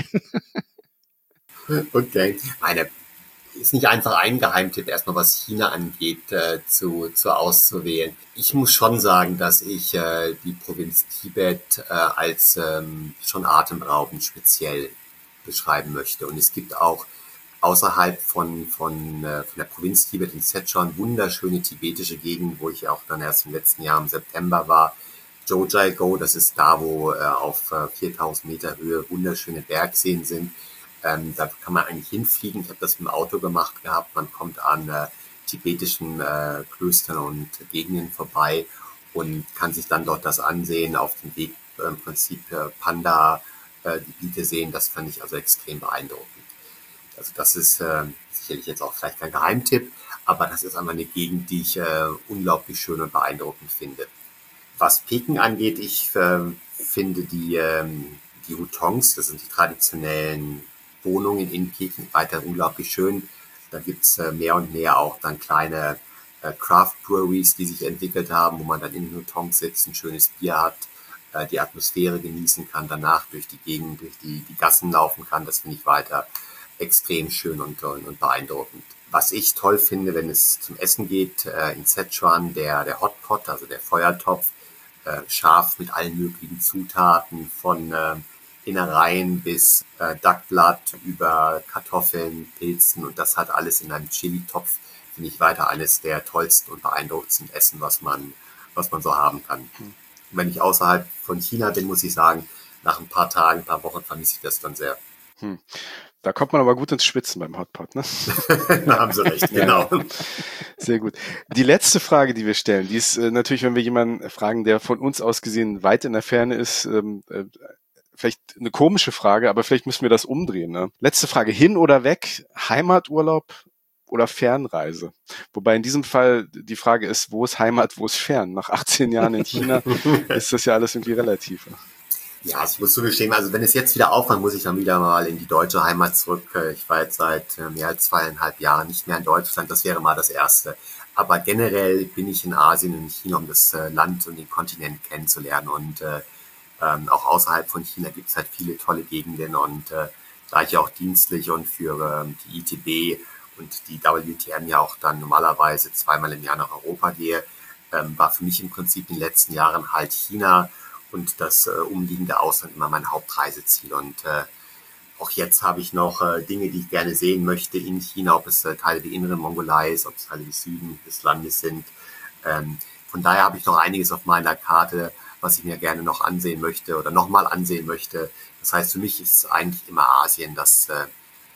Okay. Eine ist nicht einfach ein Geheimtipp, erstmal was China angeht, äh, zu, zu auszuwählen. Ich muss schon sagen, dass ich äh, die Provinz Tibet äh, als ähm, schon atemberaubend speziell beschreiben möchte. Und es gibt auch außerhalb von, von, äh, von der Provinz Tibet in Sichuan wunderschöne tibetische Gegenden, wo ich auch dann erst im letzten Jahr im September war. Zhojiago, das ist da, wo äh, auf äh, viertausend Meter Höhe wunderschöne Bergseen sind. Ähm, da kann man eigentlich hinfliegen. Ich habe das mit dem Auto gemacht gehabt. Man kommt an äh, tibetischen äh, Klöstern und Gegenden vorbei und kann sich dann dort das ansehen, auf dem Weg äh, im Prinzip äh, Panda-Gebiete äh, sehen. Das fand ich also extrem beeindruckend. Also das ist äh, sicherlich jetzt auch vielleicht kein Geheimtipp, aber das ist einfach eine Gegend, die ich äh, unglaublich schön und beeindruckend finde. Was Peking angeht, ich äh, finde die, ähm, die Hutongs, das sind die traditionellen Wohnungen in Peking, weiter unglaublich schön. Da gibt's äh, mehr und mehr auch dann kleine äh, Craft Breweries, die sich entwickelt haben, wo man dann in den Hutongs sitzt, ein schönes Bier hat, äh, die Atmosphäre genießen kann, danach durch die Gegend, durch die, die Gassen laufen kann. Das finde ich weiter extrem schön und, und beeindruckend. Was ich toll finde, wenn es zum Essen geht, äh, in Sichuan, der, der Hotpot, also der Feuertopf, äh, scharf mit allen möglichen Zutaten, von äh, Innereien bis äh, Duckblatt über Kartoffeln, Pilzen, und das hat alles in einem Chili-Topf, finde ich weiter eines der tollsten und beeindruckendsten Essen, was man, was man so haben kann. Und wenn ich außerhalb von China bin, muss ich sagen, nach ein paar Tagen, ein paar Wochen vermisse ich das dann sehr. Hm. Da kommt man aber gut ins Schwitzen beim Hotpot, ne? Da haben Sie recht, genau. Sehr gut. Die letzte Frage, die wir stellen, die ist äh, natürlich, wenn wir jemanden fragen, der von uns aus gesehen weit in der Ferne ist, ähm, äh, vielleicht eine komische Frage, aber vielleicht müssen wir das umdrehen. Ne? Letzte Frage, hin oder weg, Heimaturlaub oder Fernreise? Wobei in diesem Fall die Frage ist, wo ist Heimat, wo ist fern? Nach achtzehn Jahren in China ist das ja alles irgendwie relativ. Ja, ich muss zugestehen, also wenn es jetzt wieder aufhört, muss ich dann wieder mal in die deutsche Heimat zurück. Ich war jetzt seit mehr als zweieinhalb Jahren nicht mehr in Deutschland, das wäre mal das Erste. Aber generell bin ich in Asien und in China, um das Land und den Kontinent kennenzulernen. Und äh, ähm, auch außerhalb von China gibt es halt viele tolle Gegenden. Und äh, da ich auch dienstlich und für ähm, die I T B und die W T M ja auch dann normalerweise zweimal im Jahr nach Europa gehe, ähm, war für mich im Prinzip in den letzten Jahren halt China und das äh, umliegende Ausland immer mein Hauptreiseziel. Und äh, auch jetzt habe ich noch äh, Dinge, die ich gerne sehen möchte in China, ob es äh, Teile der inneren Mongolei ist, ob es Teile des Süden des Landes sind. Ähm, von daher habe ich noch einiges auf meiner Karte, was ich mir gerne noch ansehen möchte oder nochmal ansehen möchte. Das heißt, für mich ist eigentlich immer Asien das, äh,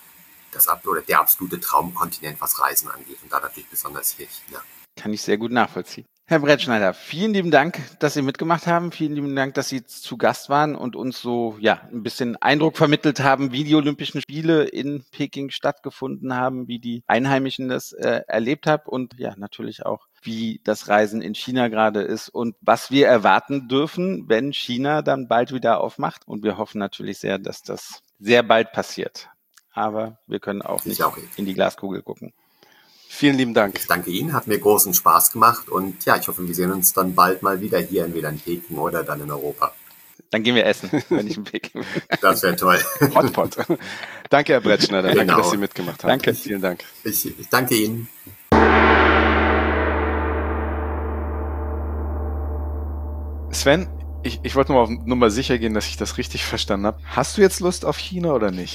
das oder der absolute Traumkontinent, was Reisen angeht. Und da natürlich besonders hier China. Kann ich sehr gut nachvollziehen. Herr Brettschneider, vielen lieben Dank, dass Sie mitgemacht haben. Vielen lieben Dank, dass Sie zu Gast waren und uns so ja ein bisschen Eindruck vermittelt haben, wie die Olympischen Spiele in Peking stattgefunden haben, wie die Einheimischen das äh, erlebt haben und ja natürlich auch, wie das Reisen in China gerade ist und was wir erwarten dürfen, wenn China dann bald wieder aufmacht. Und wir hoffen natürlich sehr, dass das sehr bald passiert. Aber wir können auch nicht auch in die Glaskugel gucken. Vielen lieben Dank. Ich danke Ihnen, hat mir großen Spaß gemacht und ja, ich hoffe, wir sehen uns dann bald mal wieder hier, entweder in Peking oder dann in Europa. Dann gehen wir essen, wenn ich in Peking bin. Das wäre toll. Hotpot. Danke, Herr Brettschneider. Genau. Danke, dass Sie mitgemacht haben. Danke. Vielen Dank. Ich, ich danke Ihnen. Sven, Ich, ich wollte nur mal, nur mal sicher gehen, dass ich das richtig verstanden habe. Hast du jetzt Lust auf China oder nicht?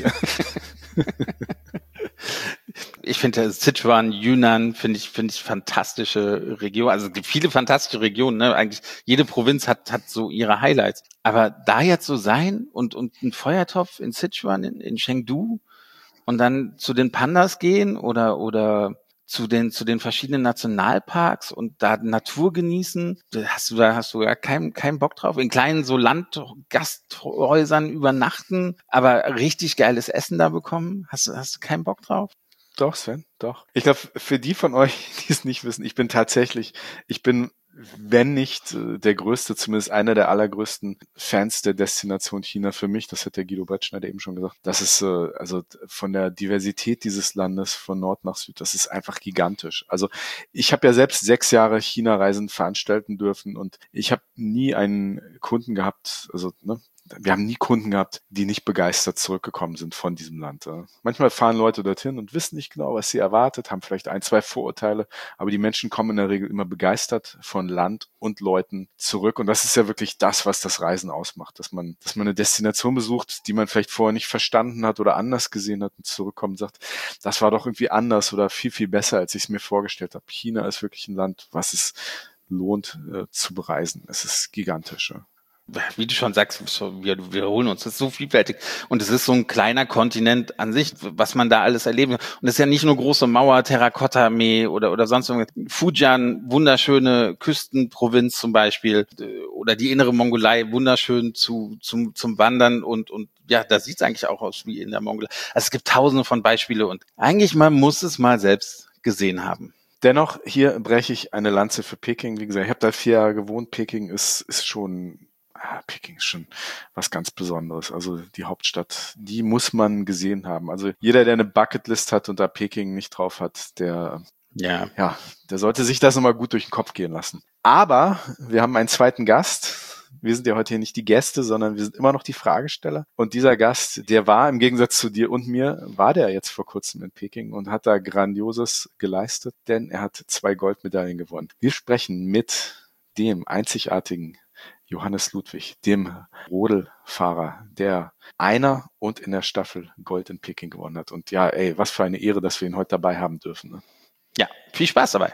Ich finde Sichuan, Yunnan, finde ich, finde ich fantastische Region. Also es gibt viele fantastische Regionen, ne? Eigentlich jede Provinz hat, hat so ihre Highlights. Aber da jetzt so sein und, und ein Feuertopf in Sichuan, in, in Chengdu und dann zu den Pandas gehen oder, oder zu den, zu den verschiedenen Nationalparks und da Natur genießen, hast du da, hast du ja keinen, keinen Bock drauf? In kleinen so Landgasthäusern übernachten, aber richtig geiles Essen da bekommen? Hast du, hast du keinen Bock drauf? Doch, Sven, doch. Ich glaube, für die von euch, die es nicht wissen, ich bin tatsächlich, ich bin, wenn nicht äh, der größte, zumindest einer der allergrößten Fans der Destination China für mich. Das hat der Guido Brettschneider eben schon gesagt. Das ist, äh, also von der Diversität dieses Landes von Nord nach Süd, das ist einfach gigantisch. Also ich habe ja selbst sechs Jahre China-Reisen veranstalten dürfen und ich habe nie einen Kunden gehabt, also ne, wir haben nie Kunden gehabt, die nicht begeistert zurückgekommen sind von diesem Land. Manchmal fahren Leute dorthin und wissen nicht genau, was sie erwartet, haben vielleicht ein, zwei Vorurteile, aber die Menschen kommen in der Regel immer begeistert von Land und Leuten zurück. Und das ist ja wirklich das, was das Reisen ausmacht, dass man, dass man eine Destination besucht, die man vielleicht vorher nicht verstanden hat oder anders gesehen hat und zurückkommt und sagt, das war doch irgendwie anders oder viel, viel besser, als ich es mir vorgestellt habe. China ist wirklich ein Land, was es lohnt äh, zu bereisen. Es ist gigantisch. Ja. Wie du schon sagst, wir wiederholen uns, es ist so vielfältig und es ist so ein kleiner Kontinent an sich, was man da alles erleben kann. Und es ist ja nicht nur große Mauer, Terrakotta-Armee oder oder sonst irgendwas. Fujian, wunderschöne Küstenprovinz zum Beispiel, oder die innere Mongolei, wunderschön zu zum zum Wandern und und ja, da sieht es eigentlich auch aus wie in der Mongolei. Also es gibt tausende von Beispiele und eigentlich man muss es mal selbst gesehen haben. Dennoch, hier breche ich eine Lanze für Peking. Wie gesagt, ich habe da vier Jahre gewohnt. Peking ist ist schon Ah, Peking ist schon was ganz Besonderes. Also die Hauptstadt, die muss man gesehen haben. Also jeder, der eine Bucketlist hat und da Peking nicht drauf hat, der, ja, ja, der sollte sich das nochmal gut durch den Kopf gehen lassen. Aber wir haben einen zweiten Gast. Wir sind ja heute hier nicht die Gäste, sondern wir sind immer noch die Fragesteller. Und dieser Gast, der war im Gegensatz zu dir und mir, war der jetzt vor kurzem in Peking und hat da Grandioses geleistet, denn er hat zwei Goldmedaillen gewonnen. Wir sprechen mit dem einzigartigen Johannes Ludwig, dem Rodelfahrer, der einer und in der Staffel Gold in Peking gewonnen hat. Und ja, ey, was für eine Ehre, dass wir ihn heute dabei haben dürfen. Ne? Ja, viel Spaß dabei.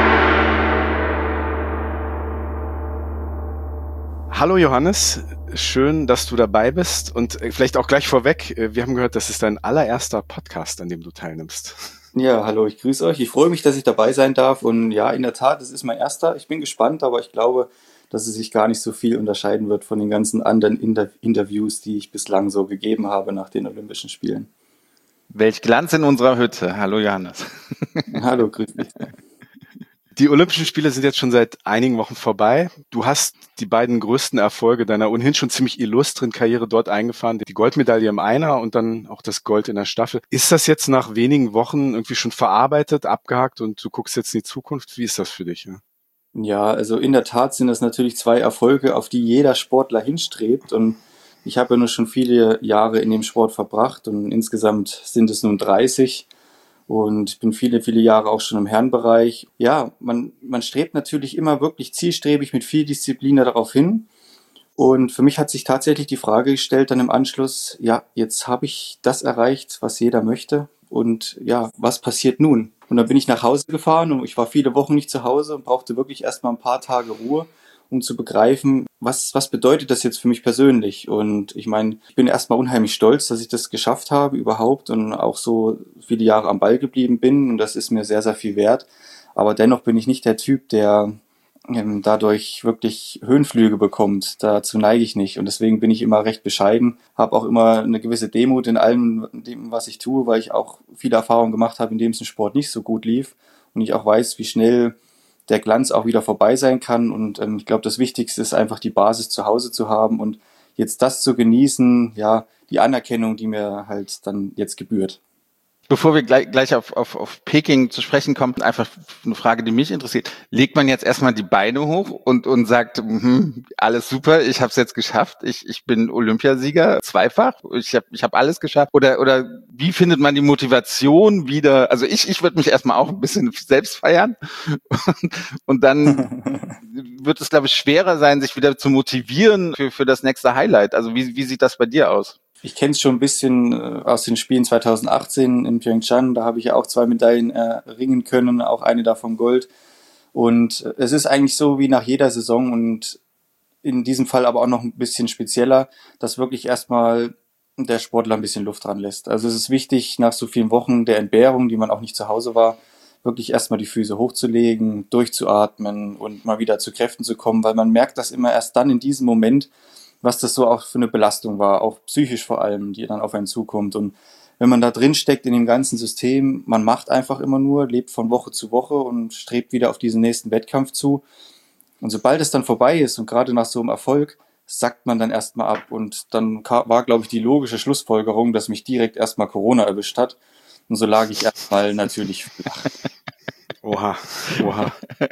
Hallo Johannes, schön, dass du dabei bist und vielleicht auch gleich vorweg, wir haben gehört, das ist dein allererster Podcast, an dem du teilnimmst. Ja, hallo, ich grüße euch. Ich freue mich, dass ich dabei sein darf und ja, in der Tat, es ist mein erster. Ich bin gespannt, aber ich glaube, dass es sich gar nicht so viel unterscheiden wird von den ganzen anderen Inter- Interviews, die ich bislang so gegeben habe nach den Olympischen Spielen. Welch Glanz in unserer Hütte. Hallo Johannes. Hallo, grüß dich. Die Olympischen Spiele sind jetzt schon seit einigen Wochen vorbei. Du hast die beiden größten Erfolge deiner ohnehin schon ziemlich illustren Karriere dort eingefahren. Die Goldmedaille im Einer und dann auch das Gold in der Staffel. Ist das jetzt nach wenigen Wochen irgendwie schon verarbeitet, abgehakt und du guckst jetzt in die Zukunft? Wie ist das für dich? Ja? Ja, also in der Tat sind das natürlich zwei Erfolge, auf die jeder Sportler hinstrebt und ich habe ja nur schon viele Jahre in dem Sport verbracht und insgesamt sind es nun dreißig und ich bin viele, viele Jahre auch schon im Herrenbereich. Ja, man, man strebt natürlich immer wirklich zielstrebig mit viel Disziplin darauf hin und für mich hat sich tatsächlich die Frage gestellt dann im Anschluss, ja, jetzt habe ich das erreicht, was jeder möchte und ja, was passiert nun? Und dann bin ich nach Hause gefahren und ich war viele Wochen nicht zu Hause und brauchte wirklich erstmal ein paar Tage Ruhe, um zu begreifen, was, was bedeutet das jetzt für mich persönlich? Und ich meine, ich bin erstmal unheimlich stolz, dass ich das geschafft habe überhaupt und auch so viele Jahre am Ball geblieben bin und das ist mir sehr, sehr viel wert. Aber dennoch bin ich nicht der Typ, der ähm, dadurch wirklich Höhenflüge bekommt. Dazu neige ich nicht und deswegen bin ich immer recht bescheiden, habe auch immer eine gewisse Demut in allem, in dem, was ich tue, weil ich auch viele Erfahrungen gemacht habe, in dem es im Sport nicht so gut lief und ich auch weiß, wie schnell der Glanz auch wieder vorbei sein kann und ähm, ich glaube, das Wichtigste ist einfach die Basis zu Hause zu haben und jetzt das zu genießen, ja, die Anerkennung, die mir halt dann jetzt gebührt. Bevor wir gleich, gleich auf, auf, auf Peking zu sprechen kommen, einfach eine Frage, die mich interessiert. Legt man jetzt erstmal die Beine hoch und, und sagt, hm, alles super, ich habe es jetzt geschafft, ich, ich bin Olympiasieger, zweifach, ich habe ich hab alles geschafft? Oder, oder wie findet man die Motivation wieder? Also ich, ich würde mich erstmal auch ein bisschen selbst feiern und, und dann wird es, glaube ich, schwerer sein, sich wieder zu motivieren für, für das nächste Highlight. Also wie, wie sieht das bei dir aus? Ich kenne es schon ein bisschen äh, aus den Spielen zwanzig achtzehn in Pyeongchang. Da habe ich ja auch zwei Medaillen erringen können, auch eine davon Gold. Und äh, es ist eigentlich so wie nach jeder Saison und in diesem Fall aber auch noch ein bisschen spezieller, dass wirklich erstmal der Sportler ein bisschen Luft dran lässt. Also es ist wichtig, nach so vielen Wochen der Entbehrung, die man auch nicht zu Hause war, wirklich erstmal die Füße hochzulegen, durchzuatmen und mal wieder zu Kräften zu kommen, weil man merkt das immer erst dann in diesem Moment, was das so auch für eine Belastung war, auch psychisch vor allem, die dann auf einen zukommt. Und wenn man da drin steckt in dem ganzen System, man macht einfach immer nur, lebt von Woche zu Woche und strebt wieder auf diesen nächsten Wettkampf zu. Und sobald es dann vorbei ist und gerade nach so einem Erfolg, sackt man dann erstmal ab. Und dann war, glaube ich, die logische Schlussfolgerung, dass mich direkt erstmal Corona erwischt hat. Und so lag ich erstmal natürlich flach. Oha, oha.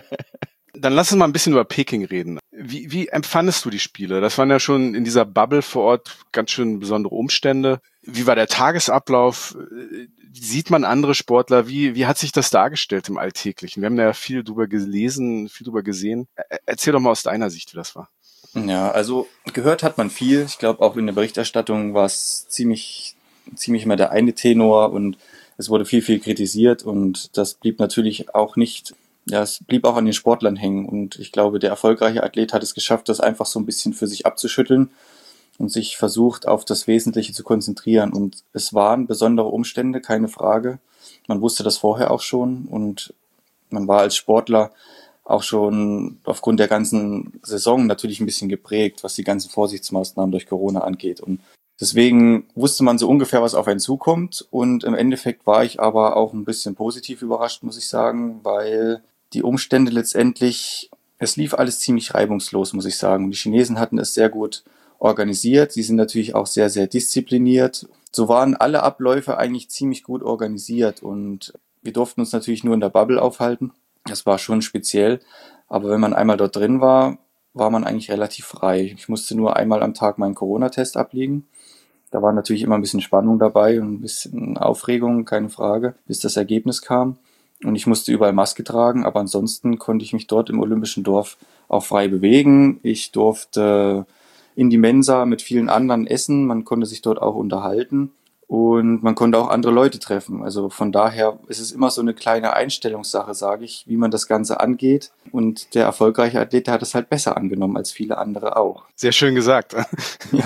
Dann lass uns mal ein bisschen über Peking reden. Wie, wie empfandest du die Spiele? Das waren ja schon in dieser Bubble vor Ort ganz schön besondere Umstände. Wie war der Tagesablauf? Sieht man andere Sportler? Wie, wie hat sich das dargestellt im Alltäglichen? Wir haben da ja viel drüber gelesen, viel drüber gesehen. Erzähl doch mal aus deiner Sicht, wie das war. Ja, also gehört hat man viel. Ich glaube, auch in der Berichterstattung war es ziemlich, ziemlich immer der eine Tenor und es wurde viel, viel kritisiert und das blieb natürlich auch nicht, ja, es blieb auch an den Sportlern hängen und ich glaube, der erfolgreiche Athlet hat es geschafft, das einfach so ein bisschen für sich abzuschütteln und sich versucht, auf das Wesentliche zu konzentrieren und es waren besondere Umstände, keine Frage. Man wusste das vorher auch schon und man war als Sportler auch schon aufgrund der ganzen Saison natürlich ein bisschen geprägt, was die ganzen Vorsichtsmaßnahmen durch Corona angeht. Und deswegen wusste man so ungefähr, was auf einen zukommt. Und im Endeffekt war ich aber auch ein bisschen positiv überrascht, muss ich sagen, weil die Umstände letztendlich, es lief alles ziemlich reibungslos, muss ich sagen. Und die Chinesen hatten es sehr gut organisiert. Sie sind natürlich auch sehr, sehr diszipliniert. So waren alle Abläufe eigentlich ziemlich gut organisiert. Und wir durften uns natürlich nur in der Bubble aufhalten. Das war schon speziell, aber wenn man einmal dort drin war, war man eigentlich relativ frei. Ich musste nur einmal am Tag meinen Corona-Test ablegen. Da war natürlich immer ein bisschen Spannung dabei und ein bisschen Aufregung, keine Frage, bis das Ergebnis kam. Und ich musste überall Maske tragen, aber ansonsten konnte ich mich dort im Olympischen Dorf auch frei bewegen. Ich durfte in die Mensa mit vielen anderen essen, man konnte sich dort auch unterhalten. Und man konnte auch andere Leute treffen. Also von daher ist es immer so eine kleine Einstellungssache, sage ich, wie man das Ganze angeht. Und der erfolgreiche Athlet, der hat es halt besser angenommen als viele andere auch. Sehr schön gesagt. Ja.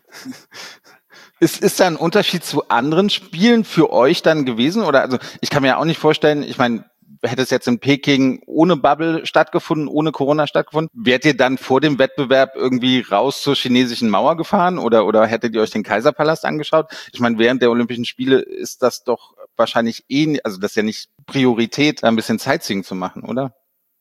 Ist, ist da ein Unterschied zu anderen Spielen für euch dann gewesen? Oder also ich kann mir ja auch nicht vorstellen, ich meine, hätte es jetzt in Peking ohne Bubble stattgefunden, ohne Corona stattgefunden, wärt ihr dann vor dem Wettbewerb irgendwie raus zur chinesischen Mauer gefahren oder oder hättet ihr euch den Kaiserpalast angeschaut? Ich meine, während der Olympischen Spiele ist das doch wahrscheinlich eh, also das ist ja nicht Priorität, da ein bisschen Sightseeing zu machen, oder?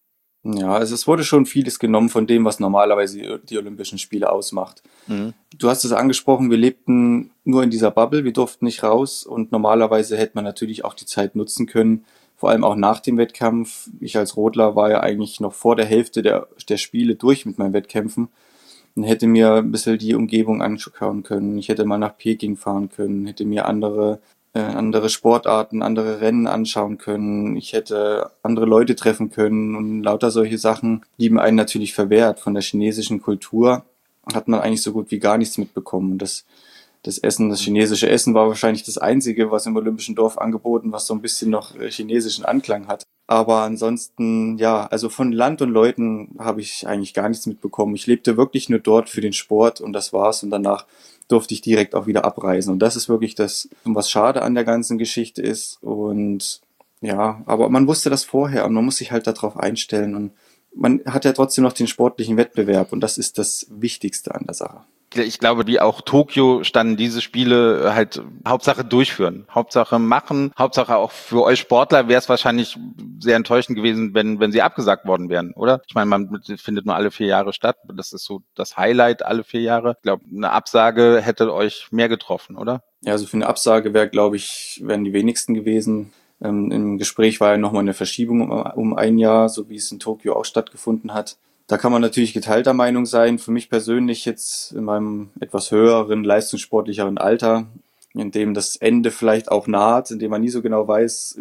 Ja, also es wurde schon vieles genommen von dem, was normalerweise die Olympischen Spiele ausmacht. Mhm. Du hast es angesprochen, wir lebten nur in dieser Bubble, wir durften nicht raus und normalerweise hätte man natürlich auch die Zeit nutzen können, vor allem auch nach dem Wettkampf. Ich als Rodler war ja eigentlich noch vor der Hälfte der, der Spiele durch mit meinen Wettkämpfen und hätte mir ein bisschen die Umgebung anschauen können. Ich hätte mal nach Peking fahren können, hätte mir andere, äh, andere Sportarten, andere Rennen anschauen können. Ich hätte andere Leute treffen können und lauter solche Sachen blieben einem natürlich verwehrt. Von der chinesischen Kultur hat man eigentlich so gut wie gar nichts mitbekommen. Das Das Essen, das chinesische Essen war wahrscheinlich das einzige, was im Olympischen Dorf angeboten, was so ein bisschen noch chinesischen Anklang hat. Aber ansonsten, ja, also von Land und Leuten habe ich eigentlich gar nichts mitbekommen. Ich lebte wirklich nur dort für den Sport und das war's. Und danach durfte ich direkt auch wieder abreisen. Und das ist wirklich das, was schade an der ganzen Geschichte ist. Und ja, aber man wusste das vorher und man muss sich halt darauf einstellen. Und man hat ja trotzdem noch den sportlichen Wettbewerb und das ist das Wichtigste an der Sache. Ich glaube, wie auch Tokio standen diese Spiele halt Hauptsache durchführen, Hauptsache machen, Hauptsache auch für euch Sportler wäre es wahrscheinlich sehr enttäuschend gewesen, wenn wenn sie abgesagt worden wären, oder? Ich meine, man findet nur alle vier Jahre statt, das ist so das Highlight alle vier Jahre. Ich glaube, eine Absage hätte euch mehr getroffen, oder? Ja, also für eine Absage wäre, glaube ich, wären die wenigsten gewesen. Ähm, im Gespräch war ja nochmal eine Verschiebung um, um ein Jahr, so wie es in Tokio auch stattgefunden hat. Da kann man natürlich geteilter Meinung sein. Für mich persönlich jetzt in meinem etwas höheren, leistungssportlicheren Alter, in dem das Ende vielleicht auch naht, in dem man nie so genau weiß,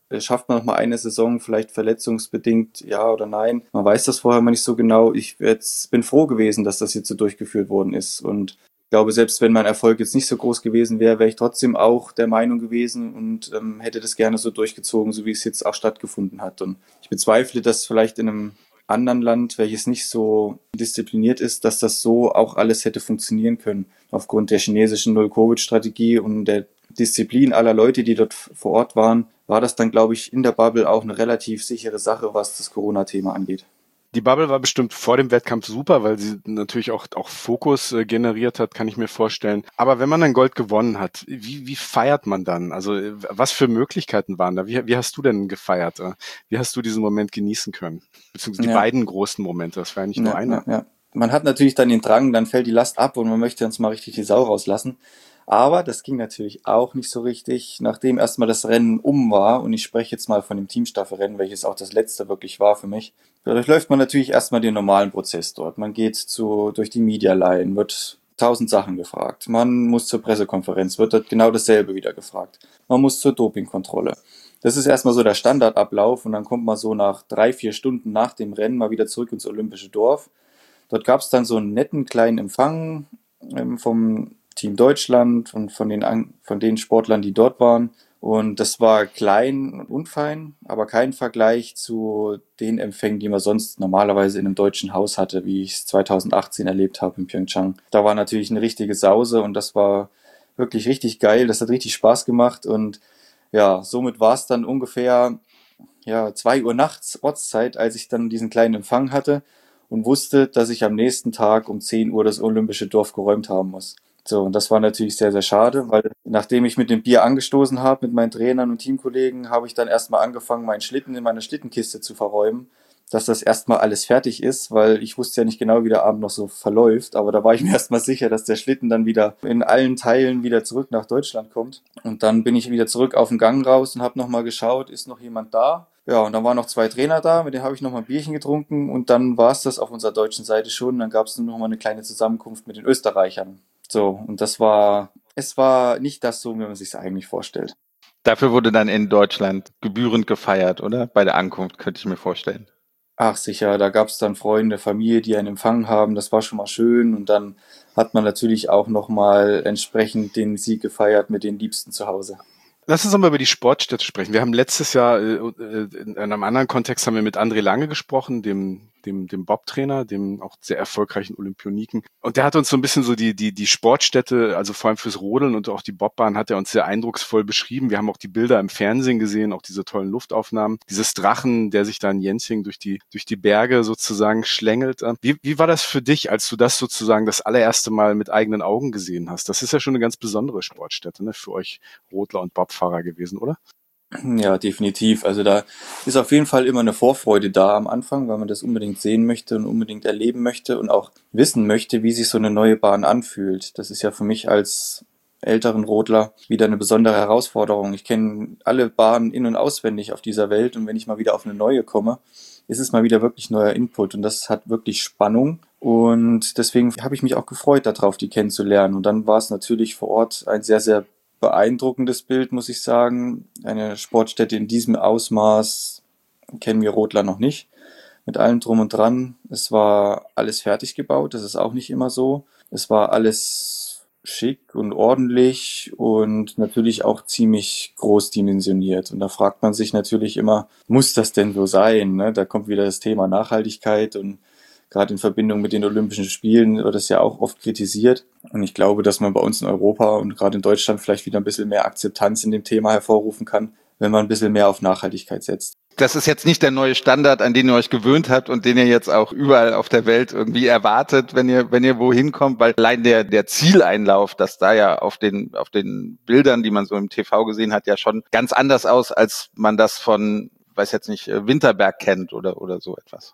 schafft man noch mal eine Saison, vielleicht verletzungsbedingt, ja oder nein. Man weiß das vorher mal nicht so genau. Ich jetzt bin froh gewesen, dass das jetzt so durchgeführt worden ist. Und ich glaube, selbst wenn mein Erfolg jetzt nicht so groß gewesen wäre, wäre ich trotzdem auch der Meinung gewesen und ähm, hätte das gerne so durchgezogen, so wie es jetzt auch stattgefunden hat. Und ich bezweifle, dass vielleicht in einem anderen Land, welches nicht so diszipliniert ist, dass das so auch alles hätte funktionieren können. Aufgrund der chinesischen Null-Covid-Strategie und der Disziplin aller Leute, die dort vor Ort waren, war das dann, glaube ich, in der Bubble auch eine relativ sichere Sache, was das Corona-Thema angeht. Die Bubble war bestimmt vor dem Wettkampf super, weil sie natürlich auch, auch Fokus äh, generiert hat, kann ich mir vorstellen. Aber wenn man dann Gold gewonnen hat, wie, wie feiert man dann? Also äh, was für Möglichkeiten waren da? Wie, wie hast du denn gefeiert? Äh? Wie hast du diesen Moment genießen können? Beziehungsweise die Ja. beiden großen Momente, das war ja nicht nur Ja, einer. ja, ja. Man hat natürlich dann den Drang, dann fällt die Last ab und man möchte uns mal richtig die Sau rauslassen. Aber das ging natürlich auch nicht so richtig, nachdem erstmal das Rennen um war, und ich spreche jetzt mal von dem Teamstaffelrennen, welches auch das letzte wirklich war für mich. Dadurch läuft man natürlich erstmal den normalen Prozess dort. Man geht zu, durch die Media Line, wird tausend Sachen gefragt. Man muss zur Pressekonferenz, wird dort genau dasselbe wieder gefragt. Man muss zur Dopingkontrolle. Das ist erstmal so der Standardablauf und dann kommt man so nach drei, vier Stunden nach dem Rennen mal wieder zurück ins Olympische Dorf. Dort gab es dann so einen netten kleinen Empfang ähm, vom Team Deutschland und von den, von den Sportlern, die dort waren. Und das war klein und unfein, aber kein Vergleich zu den Empfängen, die man sonst normalerweise in einem deutschen Haus hatte, wie ich es zwanzig achtzehn erlebt habe in Pyeongchang. Da war natürlich eine richtige Sause und das war wirklich richtig geil. Das hat richtig Spaß gemacht und ja, somit war es dann ungefähr ja, zwei Uhr nachts Ortszeit, als ich dann diesen kleinen Empfang hatte und wusste, dass ich am nächsten Tag um zehn Uhr das Olympische Dorf geräumt haben muss. So, und das war natürlich sehr, sehr schade, weil nachdem ich mit dem Bier angestoßen habe, mit meinen Trainern und Teamkollegen, habe ich dann erstmal angefangen, meinen Schlitten in meine Schlittenkiste zu verräumen, dass das erstmal alles fertig ist, weil ich wusste ja nicht genau, wie der Abend noch so verläuft, aber da war ich mir erstmal sicher, dass der Schlitten dann wieder in allen Teilen wieder zurück nach Deutschland kommt. Und dann bin ich wieder zurück auf den Gang raus und habe nochmal geschaut, ist noch jemand da? Ja, und dann waren noch zwei Trainer da, mit denen habe ich nochmal ein Bierchen getrunken und dann war es das auf unserer deutschen Seite schon. Dann gab es nur nochmal eine kleine Zusammenkunft mit den Österreichern. So, und das war, es war nicht das so, wie man sich es eigentlich vorstellt. Dafür wurde dann in Deutschland gebührend gefeiert, oder? Bei der Ankunft, könnte ich mir vorstellen. Ach sicher, da gab es dann Freunde, Familie, die einen empfangen haben, das war schon mal schön und dann hat man natürlich auch nochmal entsprechend den Sieg gefeiert mit den Liebsten zu Hause. Lass uns nochmal über die Sportstätte sprechen. Wir haben letztes Jahr, äh, in einem anderen Kontext haben wir mit André Lange gesprochen, dem dem dem Bob-Trainer, dem auch sehr erfolgreichen Olympioniken. Und der hat uns so ein bisschen so die die die Sportstätte, also vor allem fürs Rodeln und auch die Bobbahn, hat er uns sehr eindrucksvoll beschrieben. Wir haben auch die Bilder im Fernsehen gesehen, auch diese tollen Luftaufnahmen. Dieses Drachen, der sich da in Jensing durch die durch die Berge sozusagen schlängelt. Wie wie war das für dich, als du das sozusagen das allererste Mal mit eigenen Augen gesehen hast? Das ist ja schon eine ganz besondere Sportstätte, ne, für euch Rodler und Bobfahrer gewesen, oder? Ja, definitiv. Also da ist auf jeden Fall immer eine Vorfreude da am Anfang, weil man das unbedingt sehen möchte und unbedingt erleben möchte und auch wissen möchte, wie sich so eine neue Bahn anfühlt. Das ist ja für mich als älteren Rodler wieder eine besondere Herausforderung. Ich kenne alle Bahnen in- und auswendig auf dieser Welt und wenn ich mal wieder auf eine neue komme, ist es mal wieder wirklich neuer Input und das hat wirklich Spannung und deswegen habe ich mich auch gefreut darauf, die kennenzulernen. Und dann war es natürlich vor Ort ein sehr, sehr beeindruckendes Bild, muss ich sagen. Eine Sportstätte in diesem Ausmaß kennen wir Rodler noch nicht. Mit allem drum und dran. Es war alles fertig gebaut, das ist auch nicht immer so. Es war alles schick und ordentlich und natürlich auch ziemlich groß dimensioniert. Und da fragt man sich natürlich immer, muss das denn so sein? Ne? Da kommt wieder das Thema Nachhaltigkeit und gerade in Verbindung mit den Olympischen Spielen wird das ja auch oft kritisiert. Und ich glaube, dass man bei uns in Europa und gerade in Deutschland vielleicht wieder ein bisschen mehr Akzeptanz in dem Thema hervorrufen kann, wenn man ein bisschen mehr auf Nachhaltigkeit setzt. Das ist jetzt nicht der neue Standard, an den ihr euch gewöhnt habt und den ihr jetzt auch überall auf der Welt irgendwie erwartet, wenn ihr, wenn ihr wohin kommt, weil allein der, der Zieleinlauf, das da ja auf den, auf den Bildern, die man so im T V gesehen hat, ja schon ganz anders aus, als man das von, weiß jetzt nicht, Winterberg kennt oder, oder so etwas.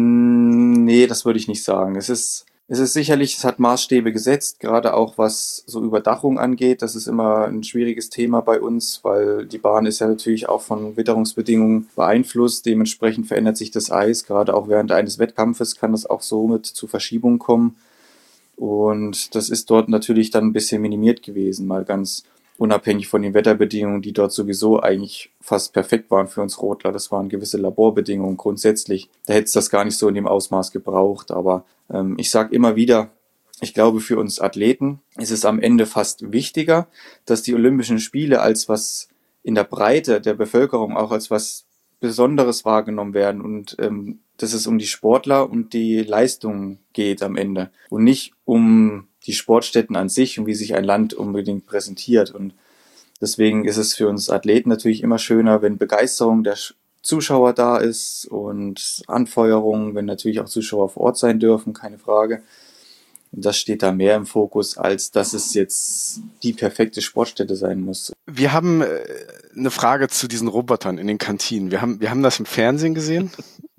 Nee, das würde ich nicht sagen. Es ist, es ist sicherlich, es hat Maßstäbe gesetzt, gerade auch was so Überdachung angeht. Das ist immer ein schwieriges Thema bei uns, weil die Bahn ist ja natürlich auch von Witterungsbedingungen beeinflusst. Dementsprechend verändert sich das Eis. Gerade auch während eines Wettkampfes kann das auch somit zu Verschiebungen kommen. Und das ist dort natürlich dann ein bisschen minimiert gewesen, mal ganz unabhängig von den Wetterbedingungen, die dort sowieso eigentlich fast perfekt waren für uns Rodler. Das waren gewisse Laborbedingungen grundsätzlich. Da hätte es das gar nicht so in dem Ausmaß gebraucht. Aber ähm, ich sage immer wieder, ich glaube, für uns Athleten ist es am Ende fast wichtiger, dass die Olympischen Spiele als was in der Breite der Bevölkerung auch als was Besonderes wahrgenommen werden und ähm, dass es um die Sportler und die Leistungen geht am Ende und nicht um die Sportstätten an sich und wie sich ein Land unbedingt präsentiert. Und deswegen ist es für uns Athleten natürlich immer schöner, wenn Begeisterung der Zuschauer da ist und Anfeuerung, wenn natürlich auch Zuschauer vor Ort sein dürfen, keine Frage. Und das steht da mehr im Fokus, als dass es jetzt die perfekte Sportstätte sein muss. Wir haben äh, eine Frage zu diesen Robotern in den Kantinen. Wir haben, wir haben das im Fernsehen gesehen.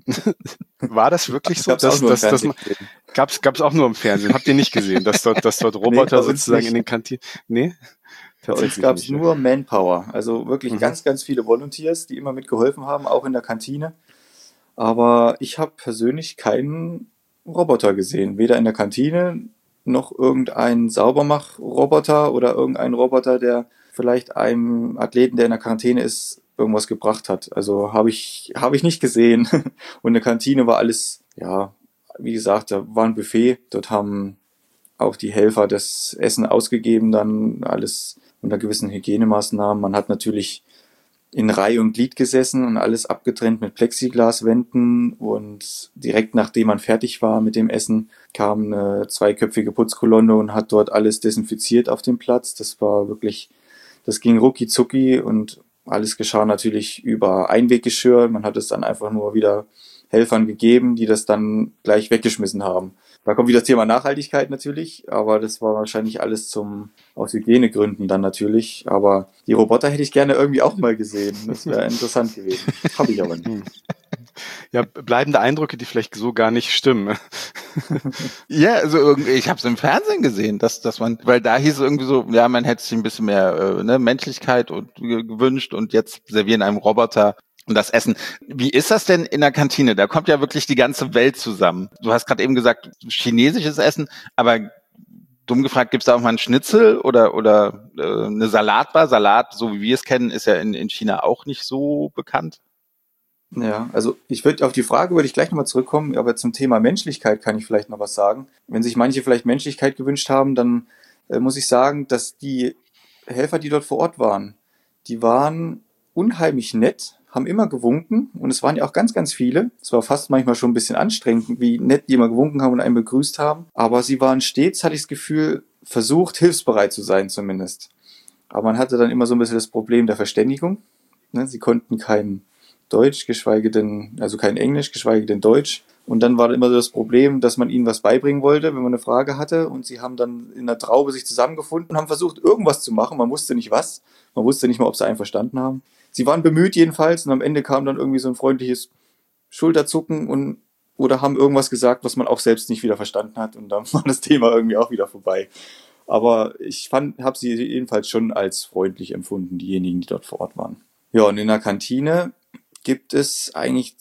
War das wirklich so? Gab's auch nur im Fernsehen. Gab's, gab's auch nur im Fernsehen. Habt ihr nicht gesehen, dass dort, dass dort Roboter nee, sozusagen in den Kantinen? Nee? Tatsächlich gab es nur Manpower. Also wirklich mhm. ganz, ganz viele Volunteers, die immer mitgeholfen haben, auch in der Kantine. Aber ich habe persönlich keinen Roboter gesehen. Weder in der Kantine noch irgendein Saubermach-Roboter oder irgendein Roboter, der vielleicht einem Athleten, der in der Quarantäne ist, irgendwas gebracht hat. Also habe ich habe ich nicht gesehen. Und in der Kantine war alles, ja, wie gesagt, da war ein Buffet. Dort haben auch die Helfer das Essen ausgegeben, dann alles unter gewissen Hygienemaßnahmen. Man hat natürlich in Reihe und Glied gesessen und alles abgetrennt mit Plexiglaswänden und direkt nachdem man fertig war mit dem Essen, kam eine zweiköpfige Putzkolonne und hat dort alles desinfiziert auf dem Platz. Das war wirklich, das ging rucki zucki und alles geschah natürlich über Einweggeschirr. Man hat es dann einfach nur wieder Helfern gegeben, die das dann gleich weggeschmissen haben. Da kommt wieder das Thema Nachhaltigkeit natürlich, aber das war wahrscheinlich alles zum aus Hygienegründen dann natürlich. Aber die Roboter hätte ich gerne irgendwie auch mal gesehen. Das wäre interessant gewesen. Habe ich aber nicht. Ja, bleibende Eindrücke, die vielleicht so gar nicht stimmen. Ja, also irgendwie, ich habe es im Fernsehen gesehen, dass dass man, weil da hieß es irgendwie so, ja, man hätte sich ein bisschen mehr äh, ne, Menschlichkeit und äh, gewünscht und jetzt servieren einem Roboter und das Essen. Wie ist das denn in der Kantine? Da kommt ja wirklich die ganze Welt zusammen. Du hast gerade eben gesagt, chinesisches Essen, aber dumm gefragt, gibt's da auch mal einen Schnitzel oder oder äh, eine Salatbar? Salat, so wie wir es kennen, ist ja in, in China auch nicht so bekannt. Ja, also ich würde auf die Frage würde ich gleich nochmal zurückkommen, aber zum Thema Menschlichkeit kann ich vielleicht noch was sagen. Wenn sich manche vielleicht Menschlichkeit gewünscht haben, dann äh, muss ich sagen, dass die Helfer, die dort vor Ort waren, die waren unheimlich nett, haben immer gewunken und es waren ja auch ganz, ganz viele. Es war fast manchmal schon ein bisschen anstrengend, wie nett die immer gewunken haben und einen begrüßt haben. Aber sie waren stets, hatte ich das Gefühl, versucht, hilfsbereit zu sein zumindest. Aber man hatte dann immer so ein bisschen das Problem der Verständigung. Ne? Sie konnten kein Deutsch, geschweige denn, also kein Englisch, geschweige denn Deutsch. Und dann war immer so das Problem, dass man ihnen was beibringen wollte, wenn man eine Frage hatte. Und sie haben dann in der Traube sich zusammengefunden und haben versucht, irgendwas zu machen. Man wusste nicht was. Man wusste nicht mal, ob sie einen verstanden haben. Sie waren bemüht jedenfalls und am Ende kam dann irgendwie so ein freundliches Schulterzucken und oder haben irgendwas gesagt, was man auch selbst nicht wieder verstanden hat. Und dann war das Thema irgendwie auch wieder vorbei. Aber ich fand, habe sie jedenfalls schon als freundlich empfunden, diejenigen, die dort vor Ort waren. Ja, und in der Kantine gibt es eigentlich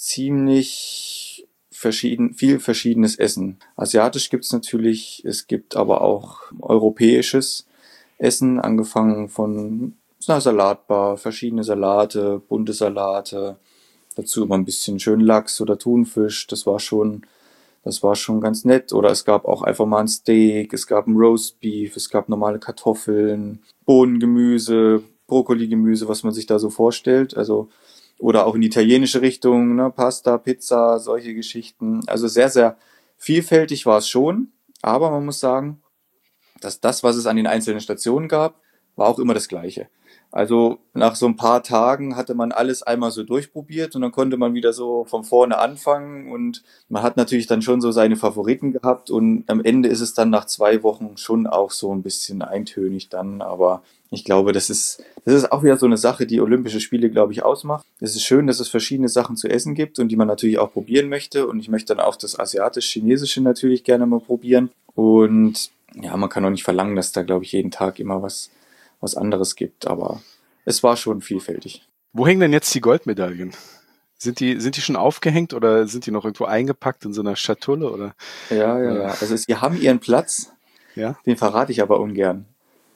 ziemlich verschieden, viel verschiedenes Essen. Asiatisch gibt es natürlich, es gibt aber auch europäisches Essen, angefangen von einer Salatbar, verschiedene Salate, bunte Salate, dazu immer ein bisschen schön Lachs oder Thunfisch, das war schon, das war schon ganz nett. Oder es gab auch einfach mal ein Steak, es gab ein Roastbeef, es gab normale Kartoffeln, Bohnengemüse, Brokkoligemüse, was man sich da so vorstellt, also oder auch in die italienische Richtung, ne, Pasta, Pizza, solche Geschichten. Also sehr, sehr vielfältig war es schon, aber man muss sagen, dass das, was es an den einzelnen Stationen gab, war auch immer das Gleiche. Also nach so ein paar Tagen hatte man alles einmal so durchprobiert und dann konnte man wieder so von vorne anfangen und man hat natürlich dann schon so seine Favoriten gehabt und am Ende ist es dann nach zwei Wochen schon auch so ein bisschen eintönig dann, aber ich glaube, das ist, das ist auch wieder so eine Sache, die Olympische Spiele, glaube ich, ausmacht. Es ist schön, dass es verschiedene Sachen zu essen gibt und die man natürlich auch probieren möchte und ich möchte dann auch das asiatisch-chinesische natürlich gerne mal probieren und ja, man kann auch nicht verlangen, dass da, glaube ich, jeden Tag immer was was anderes gibt, aber es war schon vielfältig. Wo hängen denn jetzt die Goldmedaillen? Sind die, sind die schon aufgehängt oder sind die noch irgendwo eingepackt in so einer Schatulle? Oder? Ja, ja, ja. Also sie haben ihren Platz, ja? Den verrate ich aber ungern.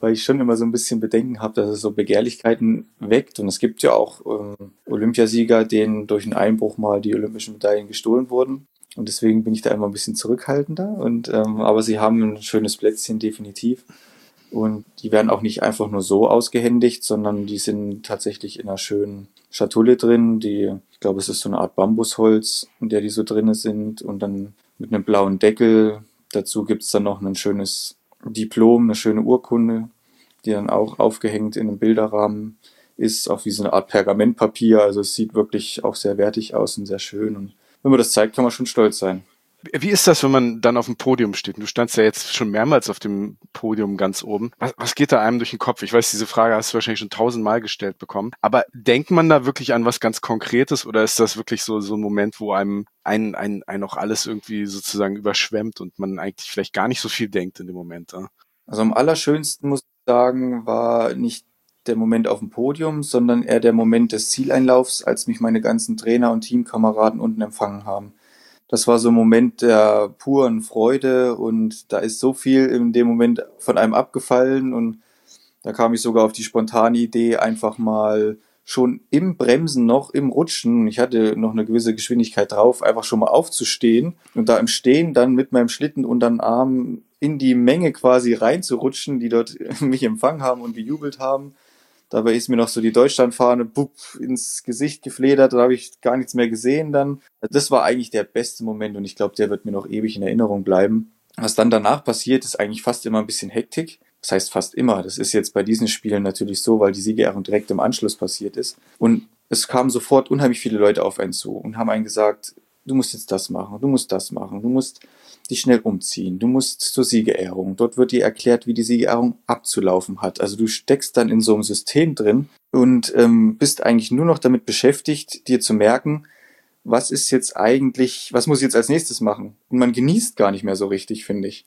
weil ich schon immer so ein bisschen Bedenken habe, dass es so Begehrlichkeiten weckt. Und es gibt ja auch ähm, Olympiasieger, denen durch einen Einbruch mal die olympischen Medaillen gestohlen wurden. Und deswegen bin ich da immer ein bisschen zurückhaltender. Und, ähm, aber sie haben ein schönes Plätzchen, definitiv. Und die werden auch nicht einfach nur so ausgehändigt, sondern die sind tatsächlich in einer schönen Schatulle drin. Die, ich glaube, es ist so eine Art Bambusholz, in der die so drin sind. Und dann mit einem blauen Deckel. Dazu gibt's dann noch ein schönes Diplom, eine schöne Urkunde, die dann auch aufgehängt in einem Bilderrahmen ist, auf wie so eine Art Pergamentpapier. Also es sieht wirklich auch sehr wertig aus und sehr schön. Und wenn man das zeigt, kann man schon stolz sein. Wie ist das, wenn man dann auf dem Podium steht? Du standst ja jetzt schon mehrmals auf dem Podium ganz oben. Was, was geht da einem durch den Kopf? Ich weiß, diese Frage hast du wahrscheinlich schon tausendmal gestellt bekommen. Aber denkt man da wirklich an was ganz Konkretes oder ist das wirklich so, so ein Moment, wo einem ein, ein, ein auch alles irgendwie sozusagen überschwemmt und man eigentlich vielleicht gar nicht so viel denkt in dem Moment? Ja? Also am allerschönsten, muss ich sagen, war nicht der Moment auf dem Podium, sondern eher der Moment des Zieleinlaufs, als mich meine ganzen Trainer und Teamkameraden unten empfangen haben. Das war so ein Moment der puren Freude und da ist so viel in dem Moment von einem abgefallen und da kam ich sogar auf die spontane Idee, einfach mal schon im Bremsen noch, im Rutschen, ich hatte noch eine gewisse Geschwindigkeit drauf, einfach schon mal aufzustehen und da im Stehen dann mit meinem Schlitten unter den Arm in die Menge quasi reinzurutschen, die dort mich empfangen haben und gejubelt haben. Dabei ist mir noch so die Deutschlandfahne bupp, ins Gesicht gefledert, da habe ich gar nichts mehr gesehen dann. Das war eigentlich der beste Moment und ich glaube, der wird mir noch ewig in Erinnerung bleiben. Was dann danach passiert, ist eigentlich fast immer ein bisschen Hektik. Das heißt fast immer. Das ist jetzt bei diesen Spielen natürlich so, weil die Siegerehrung direkt im Anschluss passiert ist. Und es kamen sofort unheimlich viele Leute auf einen zu und haben einen gesagt, du musst jetzt das machen, du musst das machen, du musst dich schnell umziehen, du musst zur Siegerehrung. Dort wird dir erklärt, wie die Siegerehrung abzulaufen hat. Also du steckst dann in so einem System drin und ähm, bist eigentlich nur noch damit beschäftigt, dir zu merken, was ist jetzt eigentlich, was muss ich jetzt als nächstes machen? Und man genießt gar nicht mehr so richtig, finde ich.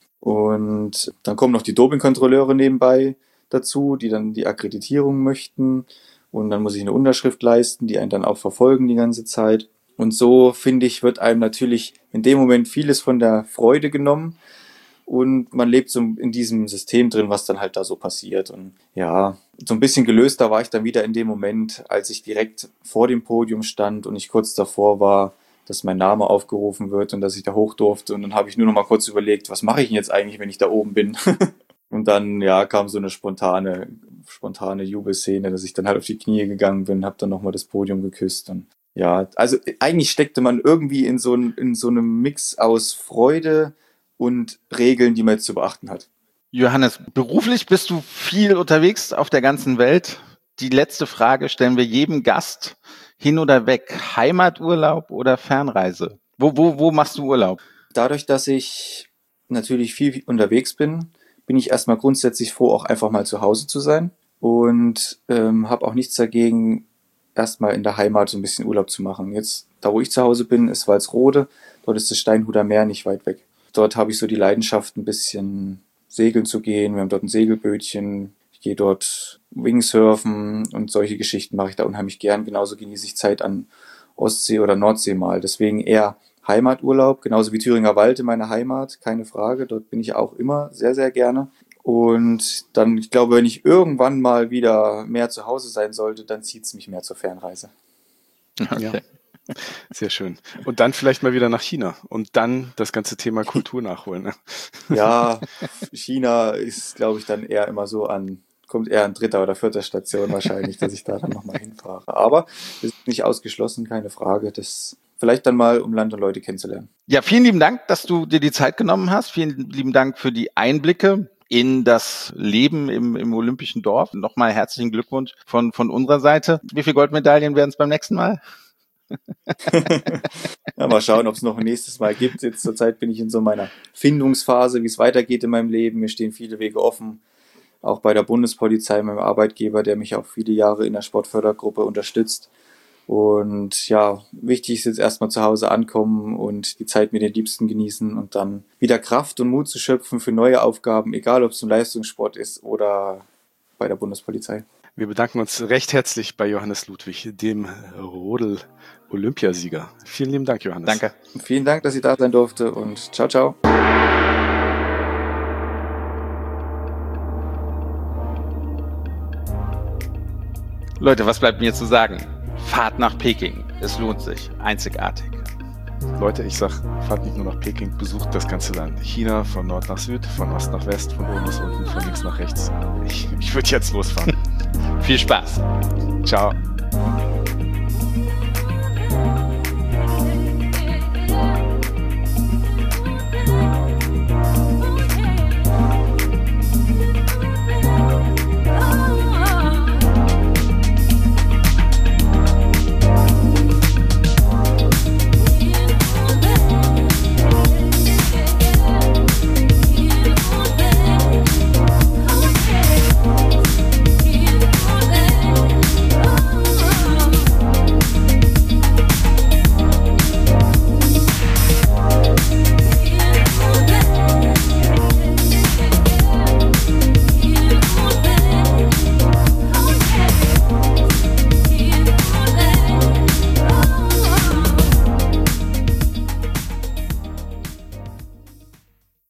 Und dann kommen noch die Dopingkontrolleure nebenbei dazu, die dann die Akkreditierung möchten. Und dann muss ich eine Unterschrift leisten, die einen dann auch verfolgen die ganze Zeit. Und so, finde ich, wird einem natürlich in dem Moment vieles von der Freude genommen und man lebt so in diesem System drin, was dann halt da so passiert. Und ja, so ein bisschen gelöster war ich dann wieder in dem Moment, als ich direkt vor dem Podium stand und ich kurz davor war, dass mein Name aufgerufen wird und dass ich da hoch durfte. Und dann habe ich nur noch mal kurz überlegt, was mache ich denn jetzt eigentlich, wenn ich da oben bin? Und dann, ja, kam so eine spontane, spontane Jubelszene, dass ich dann halt auf die Knie gegangen bin, habe dann nochmal das Podium geküsst und ja, also eigentlich steckte man irgendwie in so, ein, in so einem Mix aus Freude und Regeln, die man jetzt zu beachten hat. Johannes, beruflich bist du viel unterwegs auf der ganzen Welt. Die letzte Frage stellen wir jedem Gast, hin oder weg, Heimaturlaub oder Fernreise? Wo, wo, wo machst du Urlaub? Dadurch, dass ich natürlich viel unterwegs bin, bin ich erstmal grundsätzlich froh, auch einfach mal zu Hause zu sein und ähm, habe auch nichts dagegen, erstmal in der Heimat so ein bisschen Urlaub zu machen. Jetzt, da wo ich zu Hause bin, ist Walsrode. Dort ist das Steinhuder Meer nicht weit weg. Dort habe ich so die Leidenschaft, ein bisschen segeln zu gehen. Wir haben dort ein Segelbötchen. Ich gehe dort Wingsurfen und solche Geschichten mache ich da unheimlich gern. Genauso genieße ich Zeit an Ostsee oder Nordsee mal. Deswegen eher Heimaturlaub, genauso wie Thüringer Wald in meiner Heimat, keine Frage. Dort bin ich auch immer sehr, sehr gerne. Und dann, ich glaube, wenn ich irgendwann mal wieder mehr zu Hause sein sollte, dann zieht es mich mehr zur Fernreise. Okay. Ja. Sehr schön. Und dann vielleicht mal wieder nach China und dann das ganze Thema Kultur nachholen. Ne? Ja, China ist, glaube ich, dann eher immer so an, kommt eher an dritter oder vierter Station wahrscheinlich, dass ich da dann nochmal hinfahre. Aber das ist nicht ausgeschlossen, keine Frage. Das vielleicht dann mal, um Land und Leute kennenzulernen. Ja, vielen lieben Dank, dass du dir die Zeit genommen hast. Vielen lieben Dank für die Einblicke in das Leben im, im Olympischen Dorf. Nochmal herzlichen Glückwunsch von, von unserer Seite. Wie viele Goldmedaillen werden es beim nächsten Mal? Ja, mal schauen, ob es noch ein nächstes Mal gibt. Jetzt zur Zeit bin ich in so meiner Findungsphase, wie es weitergeht in meinem Leben. Mir stehen viele Wege offen. Auch bei der Bundespolizei, meinem Arbeitgeber, der mich auch viele Jahre in der Sportfördergruppe unterstützt. Und ja, wichtig ist jetzt erstmal zu Hause ankommen und die Zeit mit den Liebsten genießen und dann wieder Kraft und Mut zu schöpfen für neue Aufgaben, egal ob es im Leistungssport ist oder bei der Bundespolizei. Wir bedanken uns recht herzlich bei Johannes Ludwig, dem Rodel-Olympiasieger. Vielen lieben Dank, Johannes. Danke. Vielen Dank, dass ich da sein durfte und ciao, ciao. Leute, was bleibt mir zu sagen? Fahrt nach Peking. Es lohnt sich. Einzigartig. Leute, ich sag, fahrt nicht nur nach Peking, besucht das ganze Land. China von Nord nach Süd, von Ost nach West, von oben bis unten, von links nach rechts. Ich, ich würde jetzt losfahren. Viel Spaß. Ciao.